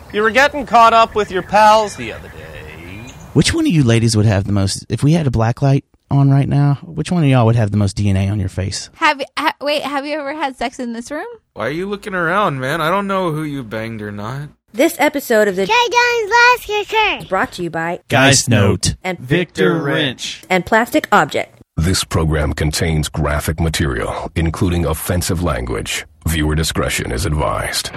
You were getting caught up with your pals the other day. Which one of you ladies would have the most, if we had a black light on right now, which one of y'all would have the most DNA on your face? Have you ever had sex in this room? Why are you looking around, man? I don't know who you banged or not. This episode of the Guys Last Kicker is brought to you by Geist Note and Victor Wrench and Plastic Object. This program contains graphic material, including offensive language. Viewer discretion is advised.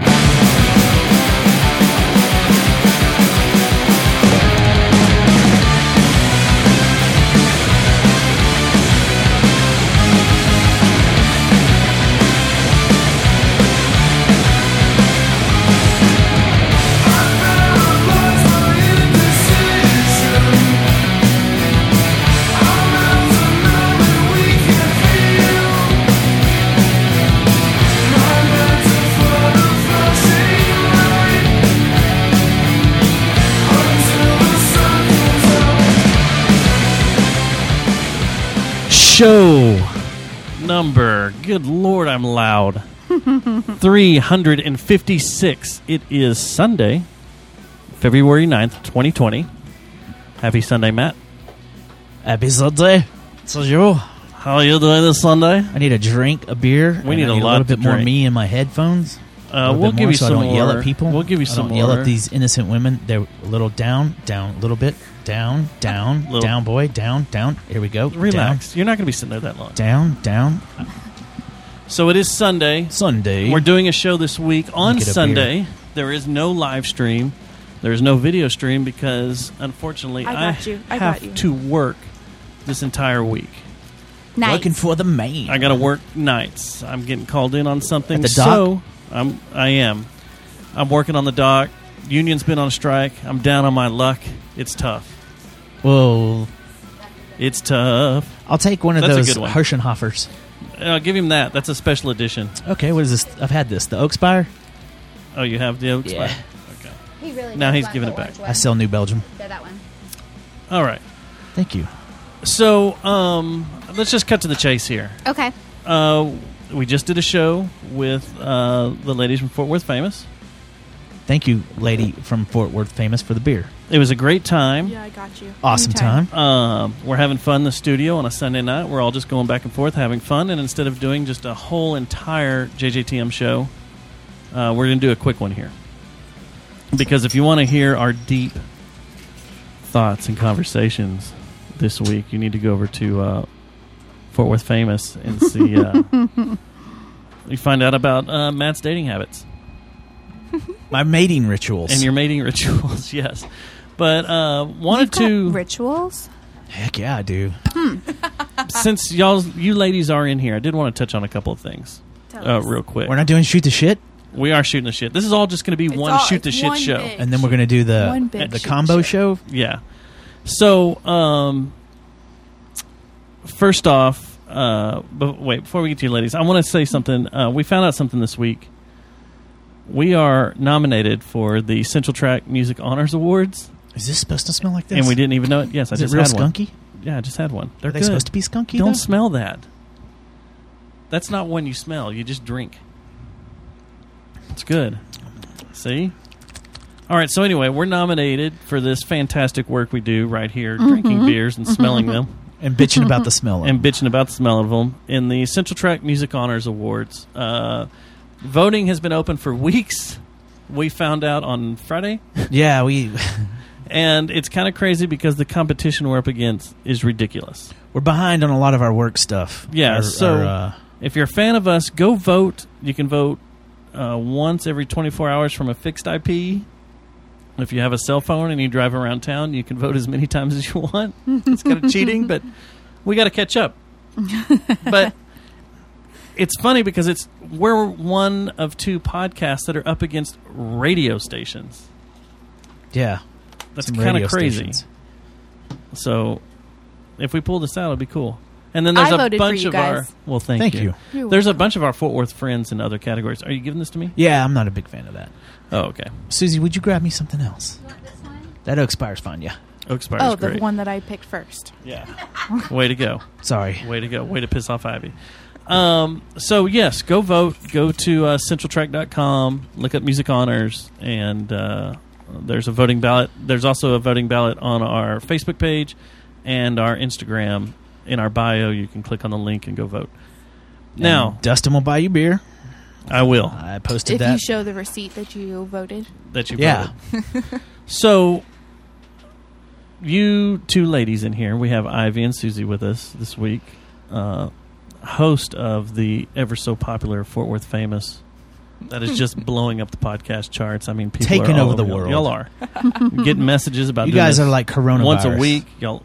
Show number, good Lord, I'm loud, 356. It is Sunday, February 9th, 2020. Happy Sunday, Matt. Happy Sunday. So you? How are you doing this Sunday? I need a drink, a beer. We need a lot little bit to more drink. me in my headphones. We'll give you so some I don't more. yell at people. We'll give you I some don't yell more. at these innocent women. They're a little down, a little bit, down, down, boy, down. Here we go. Relax. You're not going to be sitting there that long. Down. So it is Sunday. Sunday. We're doing a show this week on Get a Sunday. There is no live stream. There is no video stream because, unfortunately, I have to work this entire week. Nice. Working for the man. I got to work nights. I'm getting called in on something. At the dock? So I am. I'm working on the dock. Union's been on strike. I'm down on my luck. It's tough. Whoa. It's tough. I'll take one of That's a those good one. Hirschenhoffers. I'll give him that. That's a special edition. Okay, what is this? I've had this. The Oakspire? Oh, you have the Oaks? Yeah. Okay. He really Now does he's want giving the it back. orange one. I sell New Belgium. Yeah, that one. All right. Thank you. So, let's just cut to the chase here. Okay. We just did a show with the ladies from Fort Worth Famous. Thank you, lady from Fort Worth Famous, for the beer. It was a great time. Yeah, I got you. Awesome Anytime. time. We're having fun in the studio on a Sunday night. We're all just going back and forth having fun. And instead of doing just a whole entire JJTM show, we're going to do a quick one here. Because if you want to hear our deep thoughts and conversations this week, you need to go over to Fort Worth Famous and see. You find out about Matt's dating habits. My mating rituals. And your mating rituals, yes. But wanted to... Rituals? Heck yeah, I do. Since you ladies are in here, I did want to touch on a couple of things real quick. We're not doing shoot the shit? We are shooting the shit. This is all just going to be one shoot the shit show. And then we're going to do the combo show? Yeah. So, first off, before we get to you ladies, I want to say something. We found out something this week. We are nominated for the Central Track Music Honors Awards. Is this supposed to smell like this? And we didn't even know it. Yes, I Is just it real had one. skunky? Yeah, I just had one. They're Are they good. supposed to be skunky, Don't though? smell that. That's not when you smell. You just drink. It's good. See? All right, so anyway, we're nominated for this fantastic work we do right here, drinking beers and smelling them. And bitching about the smell of them. And bitching about the smell of them. In the Central Track Music Honors Awards. Voting has been open for weeks. We found out on Friday. Yeah, we... And it's kind of crazy because the competition we're up against is ridiculous. We're behind on a lot of our work stuff. Yeah, if you're a fan of us, go vote. You can vote once every 24 hours from a fixed IP. If you have a cell phone and you drive around town, you can vote as many times as you want. It's kind of cheating, but we got to catch up. But it's funny because we're one of two podcasts that are up against radio stations. Yeah. That's kind of crazy. Stations. So if we pull this out, it'll be cool. And then there's I a voted bunch for you of guys. our... Well, thank Thank you. you. There's a bunch of our Fort Worth friends in other categories. Are you giving this to me? Yeah, I'm not a big fan of that. Oh, okay. Susie, would you grab me something else? You want this one? That Oakspire's fine, yeah. Oakspire's Oh, the great. one that I picked first. Yeah. Way to go. Sorry. Way to go. Way to piss off Ivy. So, yes, go vote. Go to centraltrack.com, look up Music Honors, and there's a voting ballot. There's also a voting ballot on our Facebook page and our Instagram. In our bio, you can click on the link and go vote. Now, And Dustin will buy you beer. I will. I posted If that. you show the receipt that you voted. That you Yeah. voted. So, you two ladies in here, we have Ivy and Susie with us this week, host of the ever so popular Fort Worth Famous. That is just blowing up the podcast charts. I mean, people Taking are all over the y'all. world. Y'all are getting messages about You doing guys this are like coronavirus. once a week. Y'all,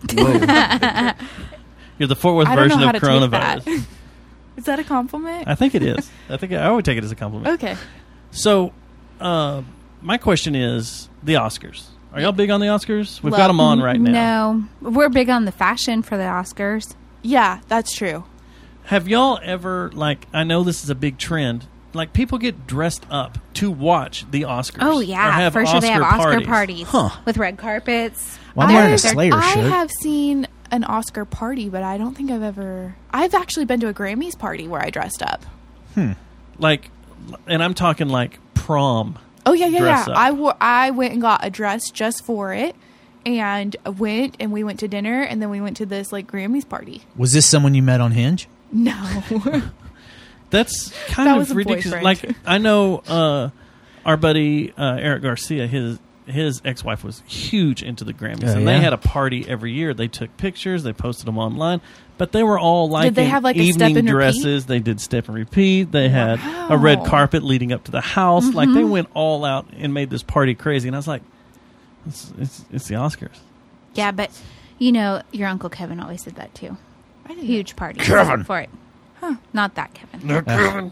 you're the Fort Worth I don't know version how of to take coronavirus. that. Is that a compliment? I think it is. I would take it as a compliment. Okay. So, my question is the Oscars. Are y'all big on the Oscars? We've got Well, them on right now. No, we're big on the fashion for the Oscars. Yeah, that's true. Have y'all ever, like, I know this is a big trend, like, people get dressed up to watch the Oscars. Oh or yeah, have for sure they have Oscar Oscar parties Huh. with red carpets. Well, I'm wearing a They're- Slayer I shirt. have seen an Oscar party, but I don't think I've actually been to a Grammys party where I dressed up. Like, and I'm talking, like, prom. Oh yeah. Dress up. I went and got a dress just for it, and we went to dinner, and then we went to this like Grammys party. Was this someone you met on Hinge? No, That's kind That of was a ridiculous. boyfriend. Like, I know our buddy Eric Garcia, his ex-wife was huge into the Grammys, Oh, and yeah? they had a party every year. They took pictures, they posted them online, but they were all like Did they in have, like, a evening step and dresses. They did step and repeat. They had a red Wow. carpet leading up to the house. Like, they went all out and made this party crazy. And I was like, it's the Oscars. Yeah, but you know your Uncle Kevin always did that too. I didn't Huge party Kevin. for it. Huh? Not that Kevin.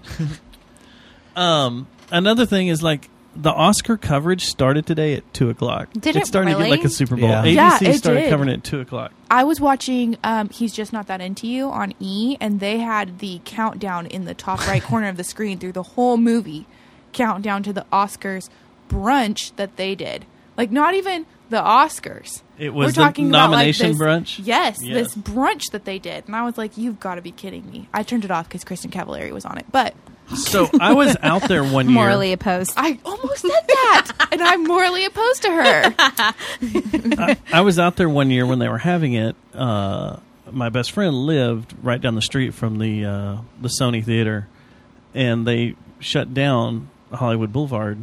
Another thing is, like, the Oscar coverage started today at 2:00. Did it started to get really? like a Super Bowl. Yeah. ABC Yeah, it started did. covering it at 2:00. I was watching He's Just Not That Into You on E, and they had the countdown in the top right corner of the screen through the whole movie, countdown to the Oscars brunch that they did. Like, not even the Oscars. It was We're the talking about, like, nomination this- brunch? Yes, Yes. this brunch that they did. And I was like, you've got to be kidding me. I turned it off because Kristen Cavallari was on it. But So I was out there one year. Morally opposed. I almost said that. And I'm morally opposed to her. I was out there one year when they were having it. My best friend lived right down the street from the Sony Theater, and they shut down Hollywood Boulevard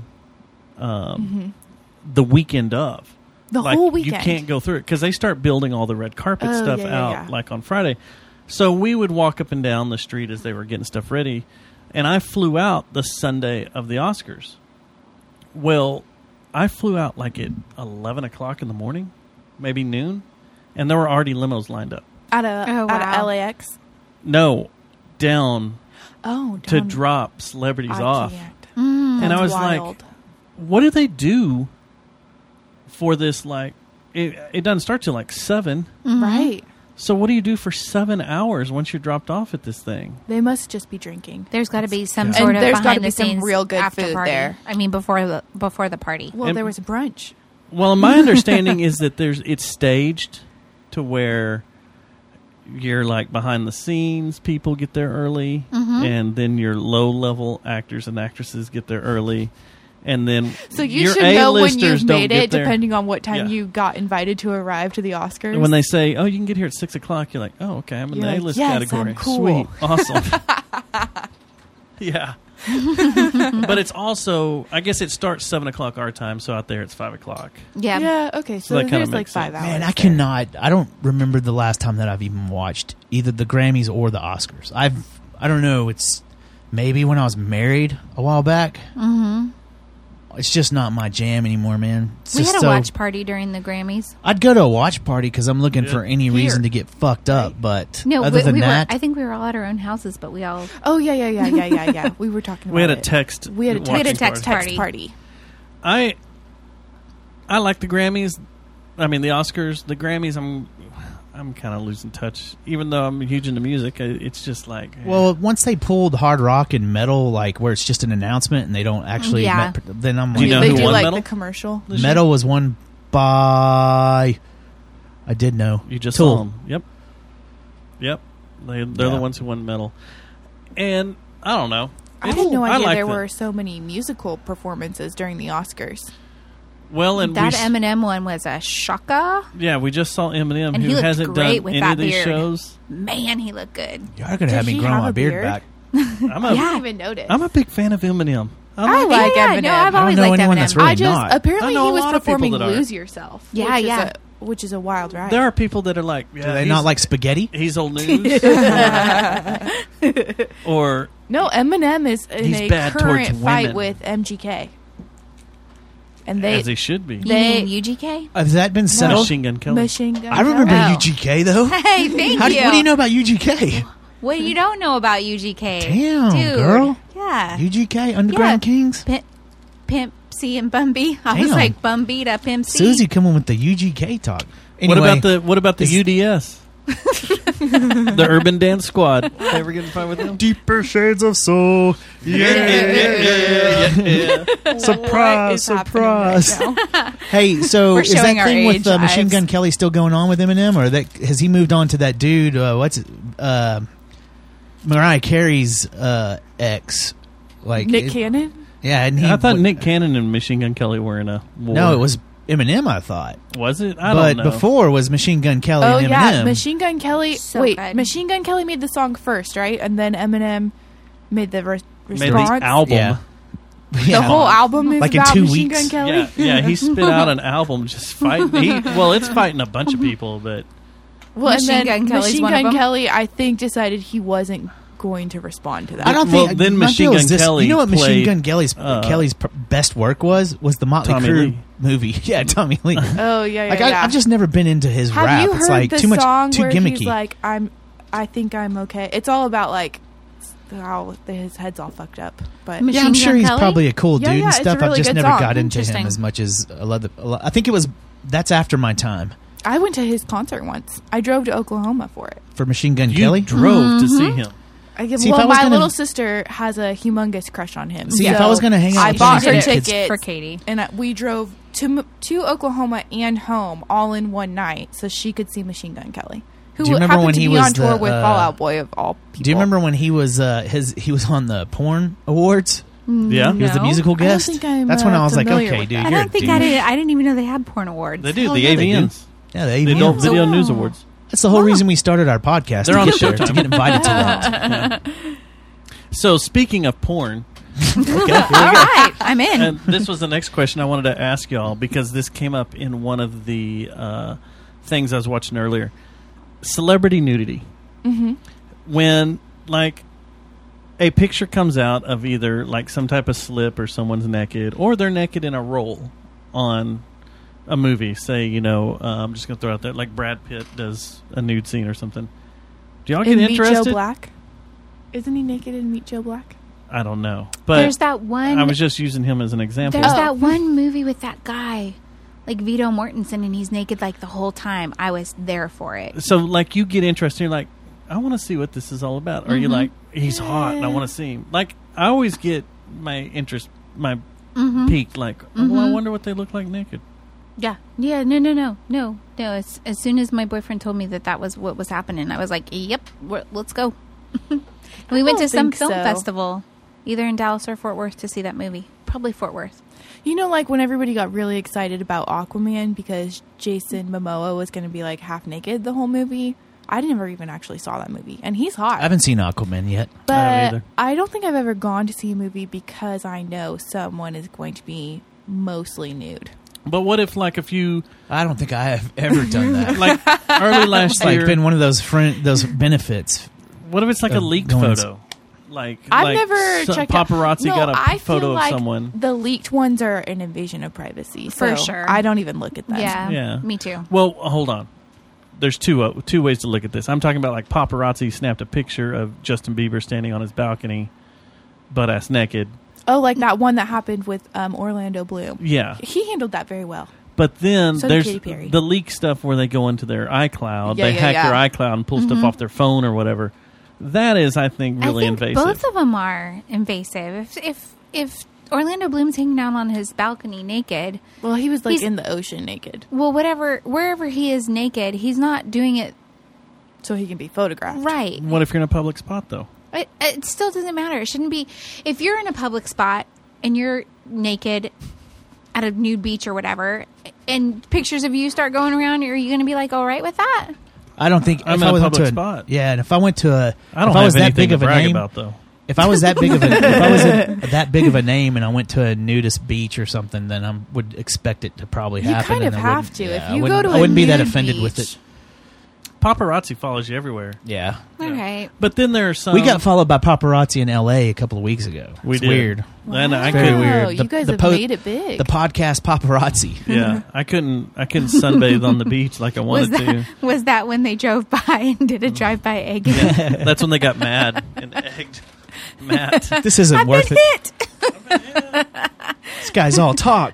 the weekend of. The Like, whole weekend. You can't go through it because they start building all the red carpet Oh, stuff yeah, out yeah. like on Friday. So we would walk up and down the street as they were getting stuff ready, and I flew out the Sunday of the Oscars. Well, I flew out like at 11 o'clock in the morning, maybe noon, and there were already limos lined up. Out of wow. LAX. No, down Oh, to down- drop celebrities I off. can't. And I That's was wild. like, what do they do for this? Like, it doesn't start till like 7. Right. So what do you do for 7 hours once you're dropped off at this thing? They must just be drinking. There's got to be some And sort of there's gotta behind be the some scenes real good after food party. there. I mean, before the party. Well, And- there was a brunch. Well, my understanding is that it's staged to where you're like behind the scenes people get there early, and then your low level actors and actresses get there early, and then So you your should know when A-listers you've don't made get it, there. depending on what time Yeah. you got invited to arrive to the Oscars. And when they say, "Oh, you can get here at 6 o'clock," you're like, "Oh, okay, I'm in You're the like, A-list "Yes, category. I'm cool." Sweet, awesome." Yeah, but it's also, I guess it starts 7 o'clock our time, so out there it's 5 o'clock. Yeah. yeah, okay, so that kinda there's like makes 5 sense. hours. Man, I there. cannot. I don't remember the last time that I've even watched either the Grammys or the Oscars. I don't know. It's maybe when I was married a while back. Mm-hmm. It's just not my jam anymore, man. It's We just had a so- watch party during the Grammys. I'd go to a watch party because I'm looking Yeah. for any Here. reason to get fucked up. But No, other than we that, were. I think we were all at our own houses, but we all. Oh yeah. We were talking. We had about a it. text. We had a watching text party. party. party. I like the Grammys. I mean, the Oscars, the Grammys. I'm kind of losing touch, even though I'm huge into music. It's just like, well, once they pulled hard rock and metal, like where it's just an announcement and they don't actually, Yeah. then I'm Do you like, know they who do won like Metal? the commercial. this year? metal was won by. I did know. You just Tool. saw them. Yep. They're the ones who won metal. And I don't know. I had no idea like there were so many musical performances during the Oscars. Well, and that Eminem one was a shocker. Yeah, we just saw Eminem, And who he looked hasn't great done with any that of these beard. shows. Man, he looked good. Y'all are going to have me he grow have my a beard beard? back. I didn't even notice. I'm a big fan of Eminem. I like Eminem. No, I've I always don't know liked anyone Eminem. that's really not. Apparently I know he a was lot of people performing that are. Lose Yourself. Yeah, which is a wild ride. There are people that are like, Do they not like spaghetti? He's old news. Or No, Eminem is in He's a bad current towards fight women. with MGK. And they as he should be. You mean UGK? Has that been settled? Machine Gun Kelly. Machine Gun I remember Oh. UGK, though. Hey, thank you. What do you know about UGK? What you don't know about UGK? Damn, Dude. girl. Yeah. UGK, Underground Kings? Pimp C and Bumby. I was Damn. like Bumby to Pimp C. Susie coming with the UGK talk. Anyway, What about the UDS? The Urban Dance Squad. Ever get in fight with them? Deeper shades of soul. Yeah. Surprise, surprise. Hey, so We're is that showing our thing with age, Machine Ives. Gun Kelly still going on with Eminem, or has he moved on to that dude? What's it? Mariah Carey's ex, like Nick Cannon? Yeah, and I thought Nick Cannon and Machine Gun Kelly were in a war. No, it was Eminem. I thought. Was it? I But don't know. before was Machine Gun Kelly Oh, and Eminem. yeah. Machine Gun Kelly. So wait, good. Machine Gun Kelly made the song first, right? And then Eminem made the made response. the album. Yeah. The whole album is Like in about 2 Machine weeks. Gun Kelly. Yeah, he spit out an album just fighting. It's fighting a bunch of people, but Well, Machine and Gun then Kelly's Machine one of Gun them? Kelly, I think, decided he wasn't going to respond to that. I don't Well, think. then my Machine deal is Gun this, Kelly You know what Machine played, Gun Kelly's best work was the Motley Tommy Crue Lee. movie. Yeah, Tommy Lee. Oh yeah, Like yeah. I've just never been into his Have rap. you heard It's like the too much, song too where gimmicky. he's like, I think I'm okay. It's all about like how his head's all fucked up. But Machine yeah, I'm sure Gun he's Kelly? probably a cool Yeah, dude yeah, and it's a stuff. really I've just good never song. got into him Interesting. as much as I think that's after my time I went to his concert once. I drove to Oklahoma for it. for Machine Gun you Kelly. drove to see him. See, if I was my gonna- little sister has a humongous crush on him. See, so if I was gonna hang out I with bought him, her I'd say kids- tickets for Katie. and we drove to Oklahoma and home all in one night, so she could see Machine Gun Kelly, who Do you remember happened when to he be was on tour the, with Fall Out Boy of all people. Do you remember when he was he was on the porn awards? Yeah, He was the No. musical I don't guest. think I'm, That's when I was like, familiar okay, with dude, that. I you're don't a think dude. I didn't even know they had porn awards. they do. Hell The yeah, they do. AVNs. Yeah, the The AVNs. Adult Video News Awards. That's the whole reason we started our podcast. They're to on get there, Showtime. to get invited to that. So speaking of porn, All right, I'm in. and this was the next question I wanted to ask y'all because this came up in one of the things I was watching earlier. Celebrity nudity. Mm-hmm. When like a picture comes out of either like some type of slip or someone's naked or they're naked in a role on a movie. Say, I'm just going to throw out there like Brad Pitt does a nude scene or something. Do y'all get In Meet interested? Joe Black? Isn't he naked in Meet Joe Black? I don't know. But There's that one. I was just using him as an example. There's that one movie with that guy, like Vito Mortensen, and he's naked like the whole time. I was there for it. So, like, you get interested. You're like, I want to see what this is all about. Or Mm-hmm. you're like, he's hot and I want to see him. Like, I always get my interest, my Mm-hmm. peak. Like, oh, well, I wonder what they look like naked. Yeah. No. As soon as my boyfriend told me that was what was happening, I was like, "Yep, let's go." We went don't to some think film so. festival, either in Dallas or Fort Worth, to see that movie. Probably Fort Worth. You know, like when everybody got really excited about Aquaman because Jason Momoa was going to be like half naked the whole movie. I never even actually saw that movie, and he's hot. I haven't seen Aquaman yet. I haven't but either. I don't think I've ever gone to see a movie because I know someone is going to be mostly nude. But what if, like, if you, I don't think I have ever done that. like, early last It's like year, been one of those those benefits. what if it's like a leaked going- photo? Like, I've never some checked paparazzi out. got a I photo feel of like someone. The leaked ones are an invasion of privacy. For so sure. I don't even look at them. Yeah. Yeah. Me too. Well, hold on. There's two ways to look at this. I'm talking about like paparazzi snapped a picture of Justin Bieber standing on his balcony, butt ass naked. Oh, like that one that happened with Orlando Bloom. Yeah, He handled that very well. but then So did there's Katy Perry. the leak stuff where they go into their iCloud, Yeah, they yeah, hack yeah. their iCloud and pull stuff off their phone or whatever. That is, I think, really I think invasive. both of them are invasive. If Orlando Bloom's hanging out on his balcony naked, Well, he was like He's- in the ocean naked. well, wherever he is naked, he's not doing it so he can be photographed. Right. What if you're in a public spot, though? It still doesn't matter. It shouldn't be. If you're in a public spot and you're naked at a nude beach or whatever, and pictures of you start going around, are you going to be like all right with that? I don't think I'm if in I a was public to spot. Yeah, and if I went to a, I don't if I have was that anything big to of a brag name, about, though. if I was that big of a, if I was that big of a name and I went to a nudist beach or something, then I would expect it to probably You happen. kind of and I have wouldn't- to. yeah, If I you wouldn't- go to I wouldn't a be that nude offended with beach- it. Paparazzi follows you everywhere. Yeah, All right. But then there are some... we got followed by paparazzi in L.A. a couple of weeks ago. We It's did. weird. And I Very couldn't, weird. You guys have made it big. The podcast paparazzi. Yeah, I couldn't sunbathe on the beach like I wanted to. Was that when they drove by and did a drive-by egg? That's when they got mad and egged Matt. This isn't worth it. Hit. This guy's all talk.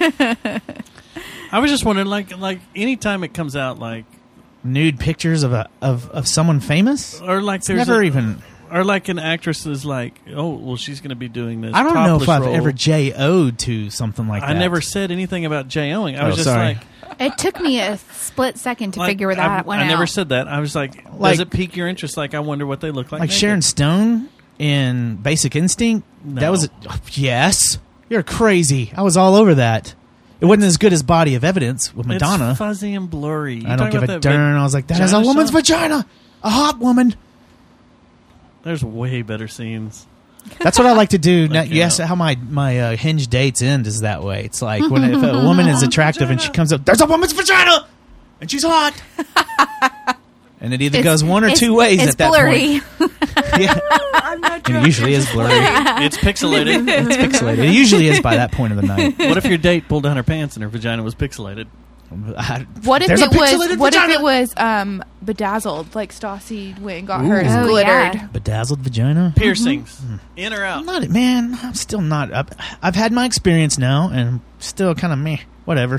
I was just wondering, like anytime it comes out, like, Nude pictures of someone famous. or like It's there's never even. or like an actress is like, oh, well, she's going to be doing this. I don't know if topless I've role. ever J.O.'d to something like that. I never said anything about J-O-ing. I was just sorry. like, It took me a split second to like, figure that one I out. never said that. I was like, Like- does it pique your interest? Like, I wonder what they look like. Like naked. Sharon Stone in Basic Instinct. No. That was yes. You're crazy. I was all over that. It wasn't as good as Body of Evidence with Madonna. It's fuzzy and blurry. You I don't talking give about a that darn. I was like, that is a vagina woman's shot? vagina, a hot woman. There's way better scenes. That's what I like to do. Now, Like, yes, how my Hinge dates end is that way. It's like when if a woman is attractive and she comes up, there's a woman's vagina, and she's hot. And it either goes one or two ways it's at that blurry. point. Yeah. I'm not And it usually is blurry. It's pixelated. It's pixelated. It usually is by that point of the night. What if your date pulled down her pants and her vagina was pixelated? What if There's a it was? pixelated What vagina. if it was bedazzled? Like Stassi went and got hers Oh, glittered. yeah. Bedazzled vagina? Piercings, in or out? I'm not, man. I'm still not. I've had my experience now, and I'm still kind of meh. Whatever.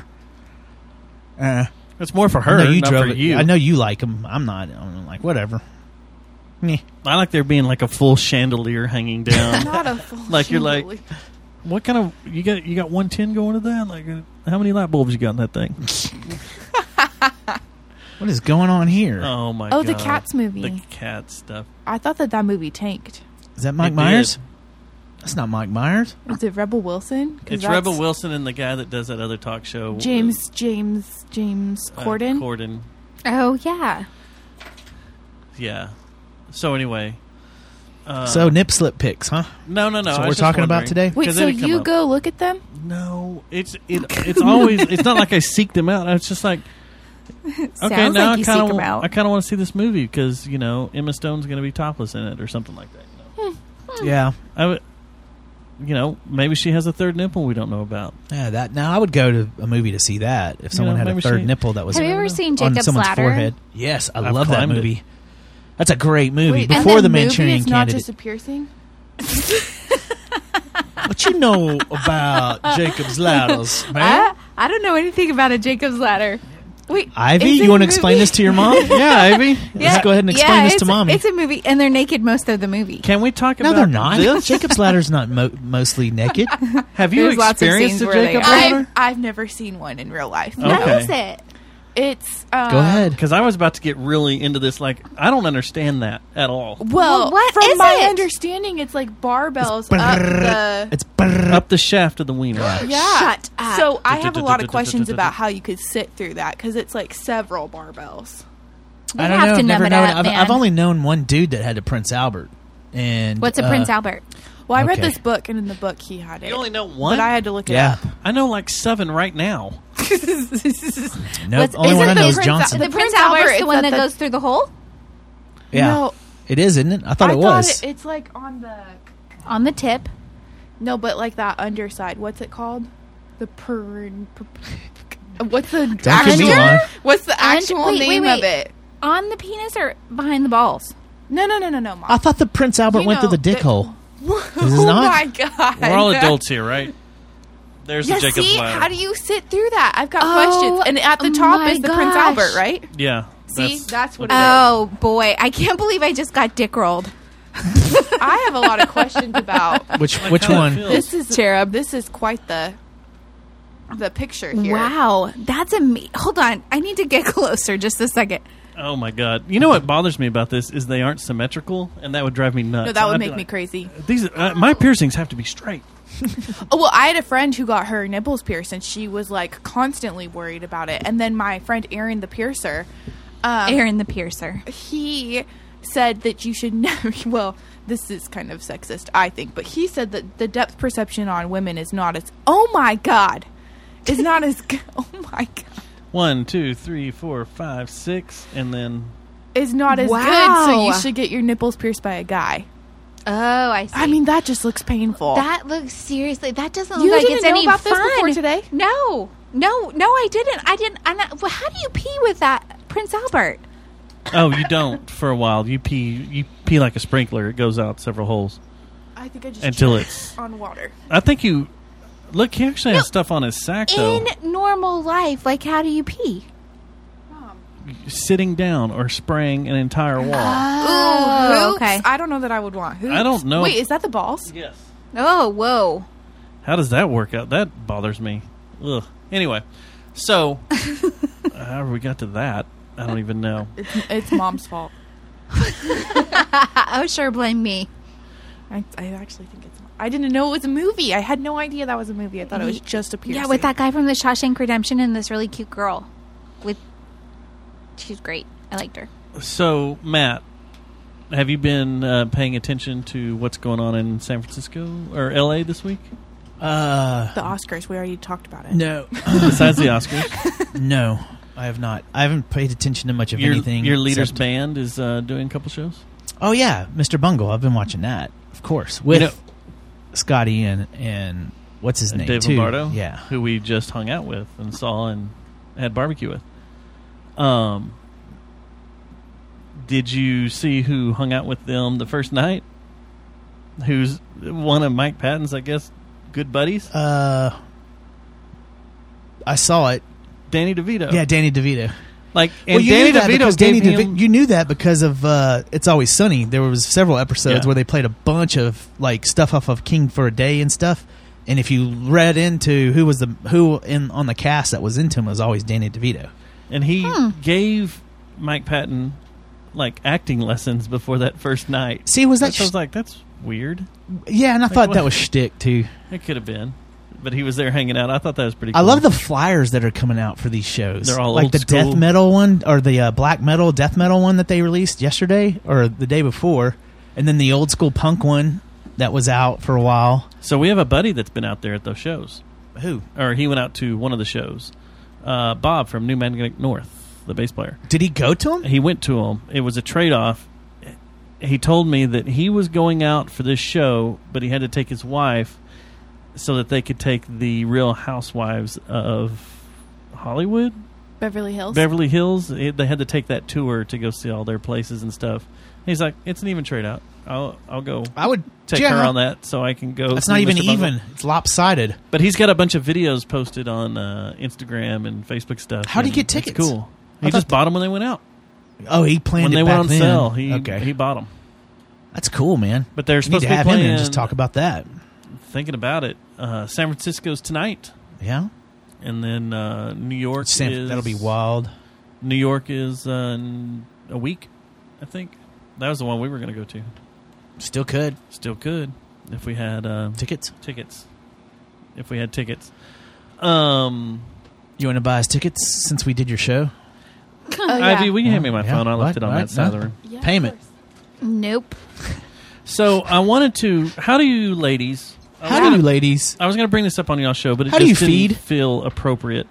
It's more for I her, know you not drove for it. you. I know you like them. I'm not. I'm like whatever. Meh. I like there being like a full chandelier hanging down. Not a full Like you're like, chandelier. what kind of you got 110 going to that? Like, how many light bulbs you got in that thing? What is going on here? Oh my Oh, god! the Cats movie. The cat stuff. I thought that movie tanked. Is that Mike It Myers? did. That's not Mike Myers. Is it Rebel Wilson? 'Cause It's that's Rebel Wilson and the guy that does that other talk show. James Corden. Corden. Oh, yeah. Yeah. So anyway. So nip slip pics, huh? No. So I was we're just talking about wondering. today? Wait, 'Cause so they didn't come you up. go look at them? No, it's always. It's not like I seek them out. It's just like, okay, Sounds now like you I kind seek 'em of out. I kind of want to see this movie because Emma Stone's going to be topless in it or something like that. Yeah. Maybe she has a third nipple we don't know about. Yeah. That. Now I would go to a movie to see that if someone had a maybe third she- nipple that was Have you ever seen on Jacob's someone's Ladder? forehead. Yes, I I've love that climbed it. movie. That's a great movie. Wait, and Before the movie, Manchurian it's not Candidate. just a piercing. What you know about Jacob's Ladders, man? I don't know anything about a Jacob's Ladder. Wait, Ivy, is it you want a to explain movie? this to your mom? Yeah, Ivy. Let's go ahead and explain this to mommy. It's a movie, and they're naked most of the movie. Can we talk No, about they're not. this? Jacob's Ladder's not mostly naked. Have you There's lots of experienced scenes a where they Jacob are. Ladder? I've never seen one in real life. Okay. What is it? It's Go ahead. Because I was about to get really into this. Like, I don't understand that at all. Well, what from is my it? understanding, it's like barbells Brrr. up the. It's brrr. Up the shaft of the wiener. Yeah. Shut up. So I have a lot of questions about how you could sit through that because it's like several barbells. I don't have know. to I've never numb it known. up, I've man. only known one dude that had a Prince Albert. And What's a Prince Albert? Well, I read Okay. this book, and in the book he had it. You only know one? But I had to look it Yeah. up. I know like 7 right now. Nope. Only one I know is Johnson. The Prince Albert, Albert's it's the one at that the- goes through the hole Yeah. No, It is, isn't it? I thought it was. it's like on the. on the tip. No, but like that underside. What's it called? The What's the Don't get me actual? on. What's the actual wait, name wait. of it? On the penis or behind the balls? No, Mom. I thought the Prince Albert You went through know the dick that- hole. Oh Is it not? my god! We're all adults here, right? There's Yeah, the Jacob's see, Ladder. how do you sit through that? I've got Oh, questions, and at the top my is the Prince gosh. Albert, right? Yeah. See, that's what it is. Oh boy, I can't believe I just got dick rolled. I have a lot of questions about Which Like which how it one? feels. this. Is Cherub? This is quite the. the picture here. Wow, that's amazing. Hold on, I need to get closer. Just a second. Oh my god! You know what bothers me about this is they aren't symmetrical, and that would drive me nuts. No, that would I'd make be me like, crazy. These my piercings have to be straight. Oh, well, I had a friend who got her nipples pierced, and she was like constantly worried about it. And then my friend Aaron the piercer, Aaron the piercer. he said that you should never. Well, this is kind of sexist, I think, but he said that the depth perception on women is not as. Oh my god, is not as good. Oh my god. 1, 2, 3, 4, 5, 6, and then Is not as Wow. good, so you should get your nipples pierced by a guy. Oh, I see. I mean, that just looks painful. that looks seriously. That doesn't You look like didn't it's know any about this fun. before today? No, I didn't. I'm not, well, how do you pee with that, Prince Albert? oh, you don't for a while. You pee like a sprinkler. It goes out several holes I think I just until choked it's. on water. I think you look. He actually has stuff on his sack though. In normal life, like how do you pee? Sitting down or spraying an entire wall. Oh, Hoops? okay. I don't know that I would want hoops. I don't know. Wait, is that the balls? Yes. Oh, whoa. How does that work out? That bothers me. Ugh. Anyway, so however we got to that, I don't even know. It's mom's fault. Oh, sure, blame me. I actually think it's. I didn't know it was a movie. I had no idea that was a movie. I thought it was just a piercing. Yeah, with that guy from the Shawshank Redemption and this really cute girl. She's great. I liked her. So, Matt, have you been paying attention to what's going on in San Francisco or LA this week? The Oscars. We already talked about it. No. Besides the Oscars? No, I have not. I haven't paid attention to much of anything. Your leader's except- band is doing a couple shows? Oh, yeah. Mr. Bungle. I've been watching that, of course. With Scotty and what's his name? Dave too. Lombardo? Yeah. Who we just hung out with and saw and had barbecue with. Did you see who hung out with them the first night? Who's one of Mike Patton's, I guess, good buddies? I saw it. Danny DeVito. Yeah, Danny DeVito. Like, Well, and you Danny knew that DeVito because gave Danny him... you knew that because of It's Always Sunny. There was several episodes Yeah. where they played a bunch of like stuff off of King for a Day and stuff. And if you read into who on the cast that was into him, it was always Danny DeVito. And he gave Mike Patton like acting lessons before that first night. See, was that So I was like, that's weird. Yeah, and I thought that was shtick too. It could have been, but he was there hanging out. I thought that was pretty cool. I love the flyers that are coming out for these shows. They're all like old the school. death metal one or the black metal death metal one that they released yesterday or the day before, and then the old school punk one that was out for a while. So we have a buddy that's been out there at those shows. Who? Or he went out to one of the shows. Bob from New Magnetic North, the bass player. Did he go to him? He went to him. It was a trade-off. He told me that he was going out for this show, but he had to take his wife so that they could take the Real Housewives of Hollywood? Beverly Hills. Beverly Hills. They had to take that tour to go see all their places and stuff. He's like, it's an even trade-out. I'll go. I would take her on that so I can go. That's see not even Mr. Bungle. even. It's lopsided. But he's got a bunch of videos posted on Instagram and Facebook stuff. How'd he and get it's tickets? cool. I He thought just bought them when they went out. Oh, he planned When it they back went on then. sale, Okay. he bought them. That's cool, man. But they're You need supposed to to be have him in playing. and just talk about that. Thinking about it, San Francisco's tonight, Yeah, and then New York is that'll be wild. New York is in a week, I think. That was the one we were going to go to. Still could Still could if we had tickets. tickets. If we had tickets. You want to buy us tickets since we did your show? Oh, yeah. Ivy, will you hand me my Yeah. phone? I left What? it on What? that side of the No. room. Yeah, of Payment. course. Nope. So I wanted to. How do you ladies? How do you, ladies? I was going to bring this up on y'all's show, but it How do just you didn't feed? feel appropriate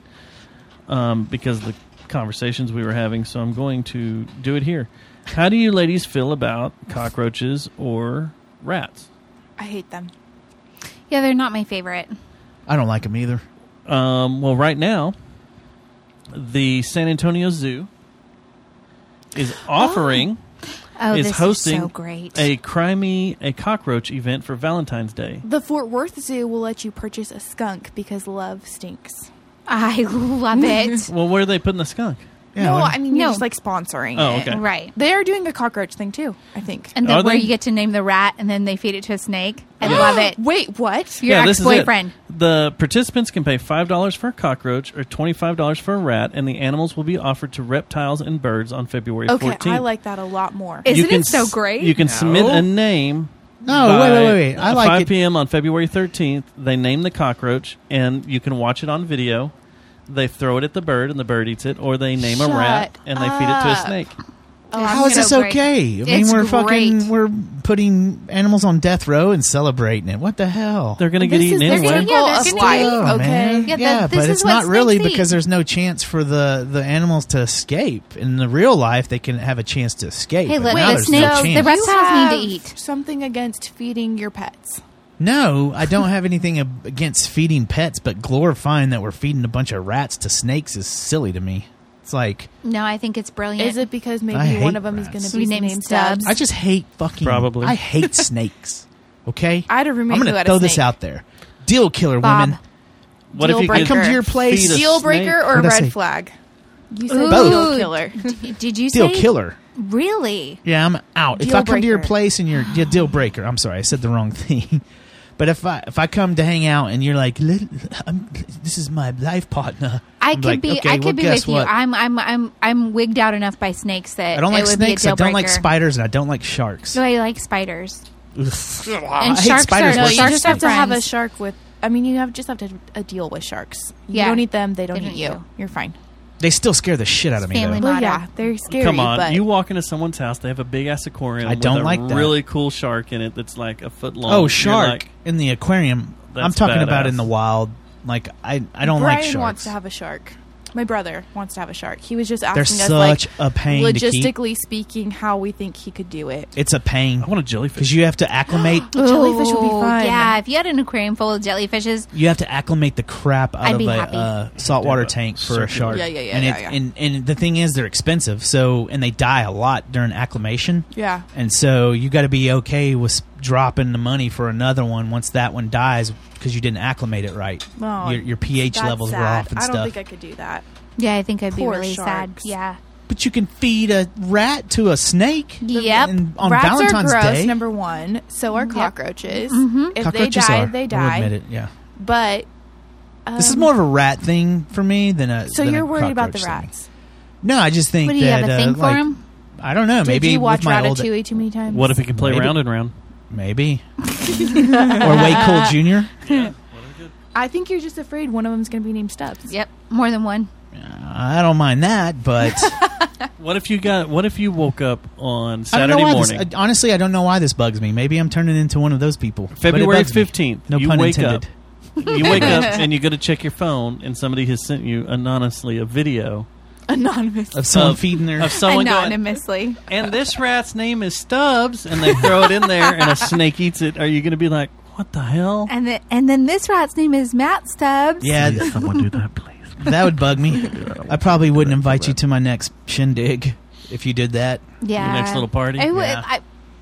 because of the conversations we were having. So I'm going to do it here. How do you ladies feel about cockroaches or rats? I hate them. Yeah, they're not my favorite. I don't like them either. Well, right now, the San Antonio Zoo is offering, Oh, is this hosting is so great. a Cry Me a Cockroach event for Valentine's Day. The Fort Worth Zoo will let you purchase a skunk because love stinks. I love it. Well, where are they putting the skunk? Yeah, No, what- I mean you're No. just like sponsoring Oh, it. okay. Right. They are doing a cockroach thing too, I think. And Are then where they? you get to name the rat and then they feed it to a snake. I love it. Wait, what? Your this is it. ex-boyfriend. The participants can pay $5 for a cockroach or $25 for a rat, and the animals will be offered to reptiles and birds on February Okay, 14th. I like that a lot more. Isn't You can it so s- great? You can submit a name. No, by, wait. I like 5 it. p.m. on February 13th. They name the cockroach, and you can watch it on video. They throw it at the bird, and the bird eats it, or they name a rat Shut and they feed it to a up. snake. Oh, How is this so great. okay? I mean, It's great. we're putting animals on death row and celebrating it. What the hell? They're going to get This eaten is the anyway. circle Yeah, of that's life, true. Oh, okay? man. Yeah, Yeah, this but is it's what not really snakes eat. because there's no chance for the animals to escape. In the real life, they can have a chance to escape. Hey, but look, now the there's snakes- no the chance. rest- reptiles You need to have eat. something against feeding your pets. No, I don't have anything against feeding pets, but glorifying that we're feeding a bunch of rats to snakes is silly to me. It's like, No, I think it's brilliant. Is it because I maybe hate one of them is rats. going to We be named named Stubbs. Stubbs? I just hate fucking. Probably. I hate snakes. Okay? I had a roommate I'm who going to had a throw this snake. out there. Deal killer, Bob. women. What Deal if you breaker. could I come to your place. feed a Deal snake? breaker or What'd I say? red flag? You said Ooh. Both. deal killer. Did you Deal say killer. Really? Yeah, I'm out. If Deal I come to your breaker. place and you're deal breaker, I'm sorry, I said the wrong thing. But if I come to hang out and you're like, this is my life partner, I I'm could like, be. okay, I well, could be guess with you. what? I'm wigged out enough by snakes that I don't it like would be a snakes. deal I don't like breaker. spiders, and I don't like sharks. So I like spiders. Ugh. And I hate sharks spiders are- No, worse you than sharks just are have to have a friends. shark with. I mean, you just have to deal with sharks. You Yeah. don't eat them; they don't They eat don't you. eat you. You're fine. They still scare the shit out of me, Family though. mo- Well, Motto. yeah, they're scary. Come on, but you walk into someone's house, they have a big ass aquarium. I don't with a like that. really cool shark in it that's like a foot long. Oh, You're shark like, in the aquarium. I'm That's talking about badass. in the wild. Like I don't Brian like sharks. wants to have a shark. My brother wants to have a shark. He was just They're asking us, like, such a pain to keep. logistically speaking, how we think he could do it. It's a pain I want a jellyfish. because you have to acclimate. Jellyfish would be Ooh, fun. Yeah, if you had an aquarium full of jellyfishes, You have to acclimate the crap out I'd of be a happy. saltwater Yeah, tank for a circular. shark. Yeah, and yeah. And the thing is, they're expensive. So and they die a lot during acclimation. Yeah. And so you got to be okay with dropping the money for another one once that one dies because you didn't acclimate it right. Well, your pH That's levels sad. were off and I don't stuff. think I could do that. yeah, I think I'd be Poor really sharks. sad. Yeah. But you can feed a rat to a snake. Yep. And on Rats Valentine's are gross, Day, number one. So are Yep. cockroaches. Mhm. If cockroaches they die, are. they I'll die. admit it. Yeah. But This is more of a rat thing for me than a. so than a you're worried about the cockroach thing. rats. No, I just think What do you that have a thing for like, him? I don't know. Did Maybe you watch with my old Ratatouille too many times? What if he can play Maybe. round and round? maybe or Way Cool Jr. I think you're just afraid one of them's going to be named Stubbs. Yep, more than one. I don't mind that, but What if you woke up on I don't Saturday know why morning, this, honestly, I don't know why this bugs me. Maybe I'm turning into one of those people. But it February bugs me. 15th? No you pun wake intended. up. You wake up and you go to check your phone, and somebody has sent you anonymously a video Anonymous. Of someone Of- feeding their. of someone going, Anonymously. and this rat's name is Stubbs, and they throw it in there, and a snake eats it. Are you going to be like, what the hell? And then this rat's name is Matt Stubbs. Yeah, Please, someone do that, please. that would bug me. I probably wouldn't invite you to my next shindig if you did that. Yeah. Your next little party? I would. Yeah.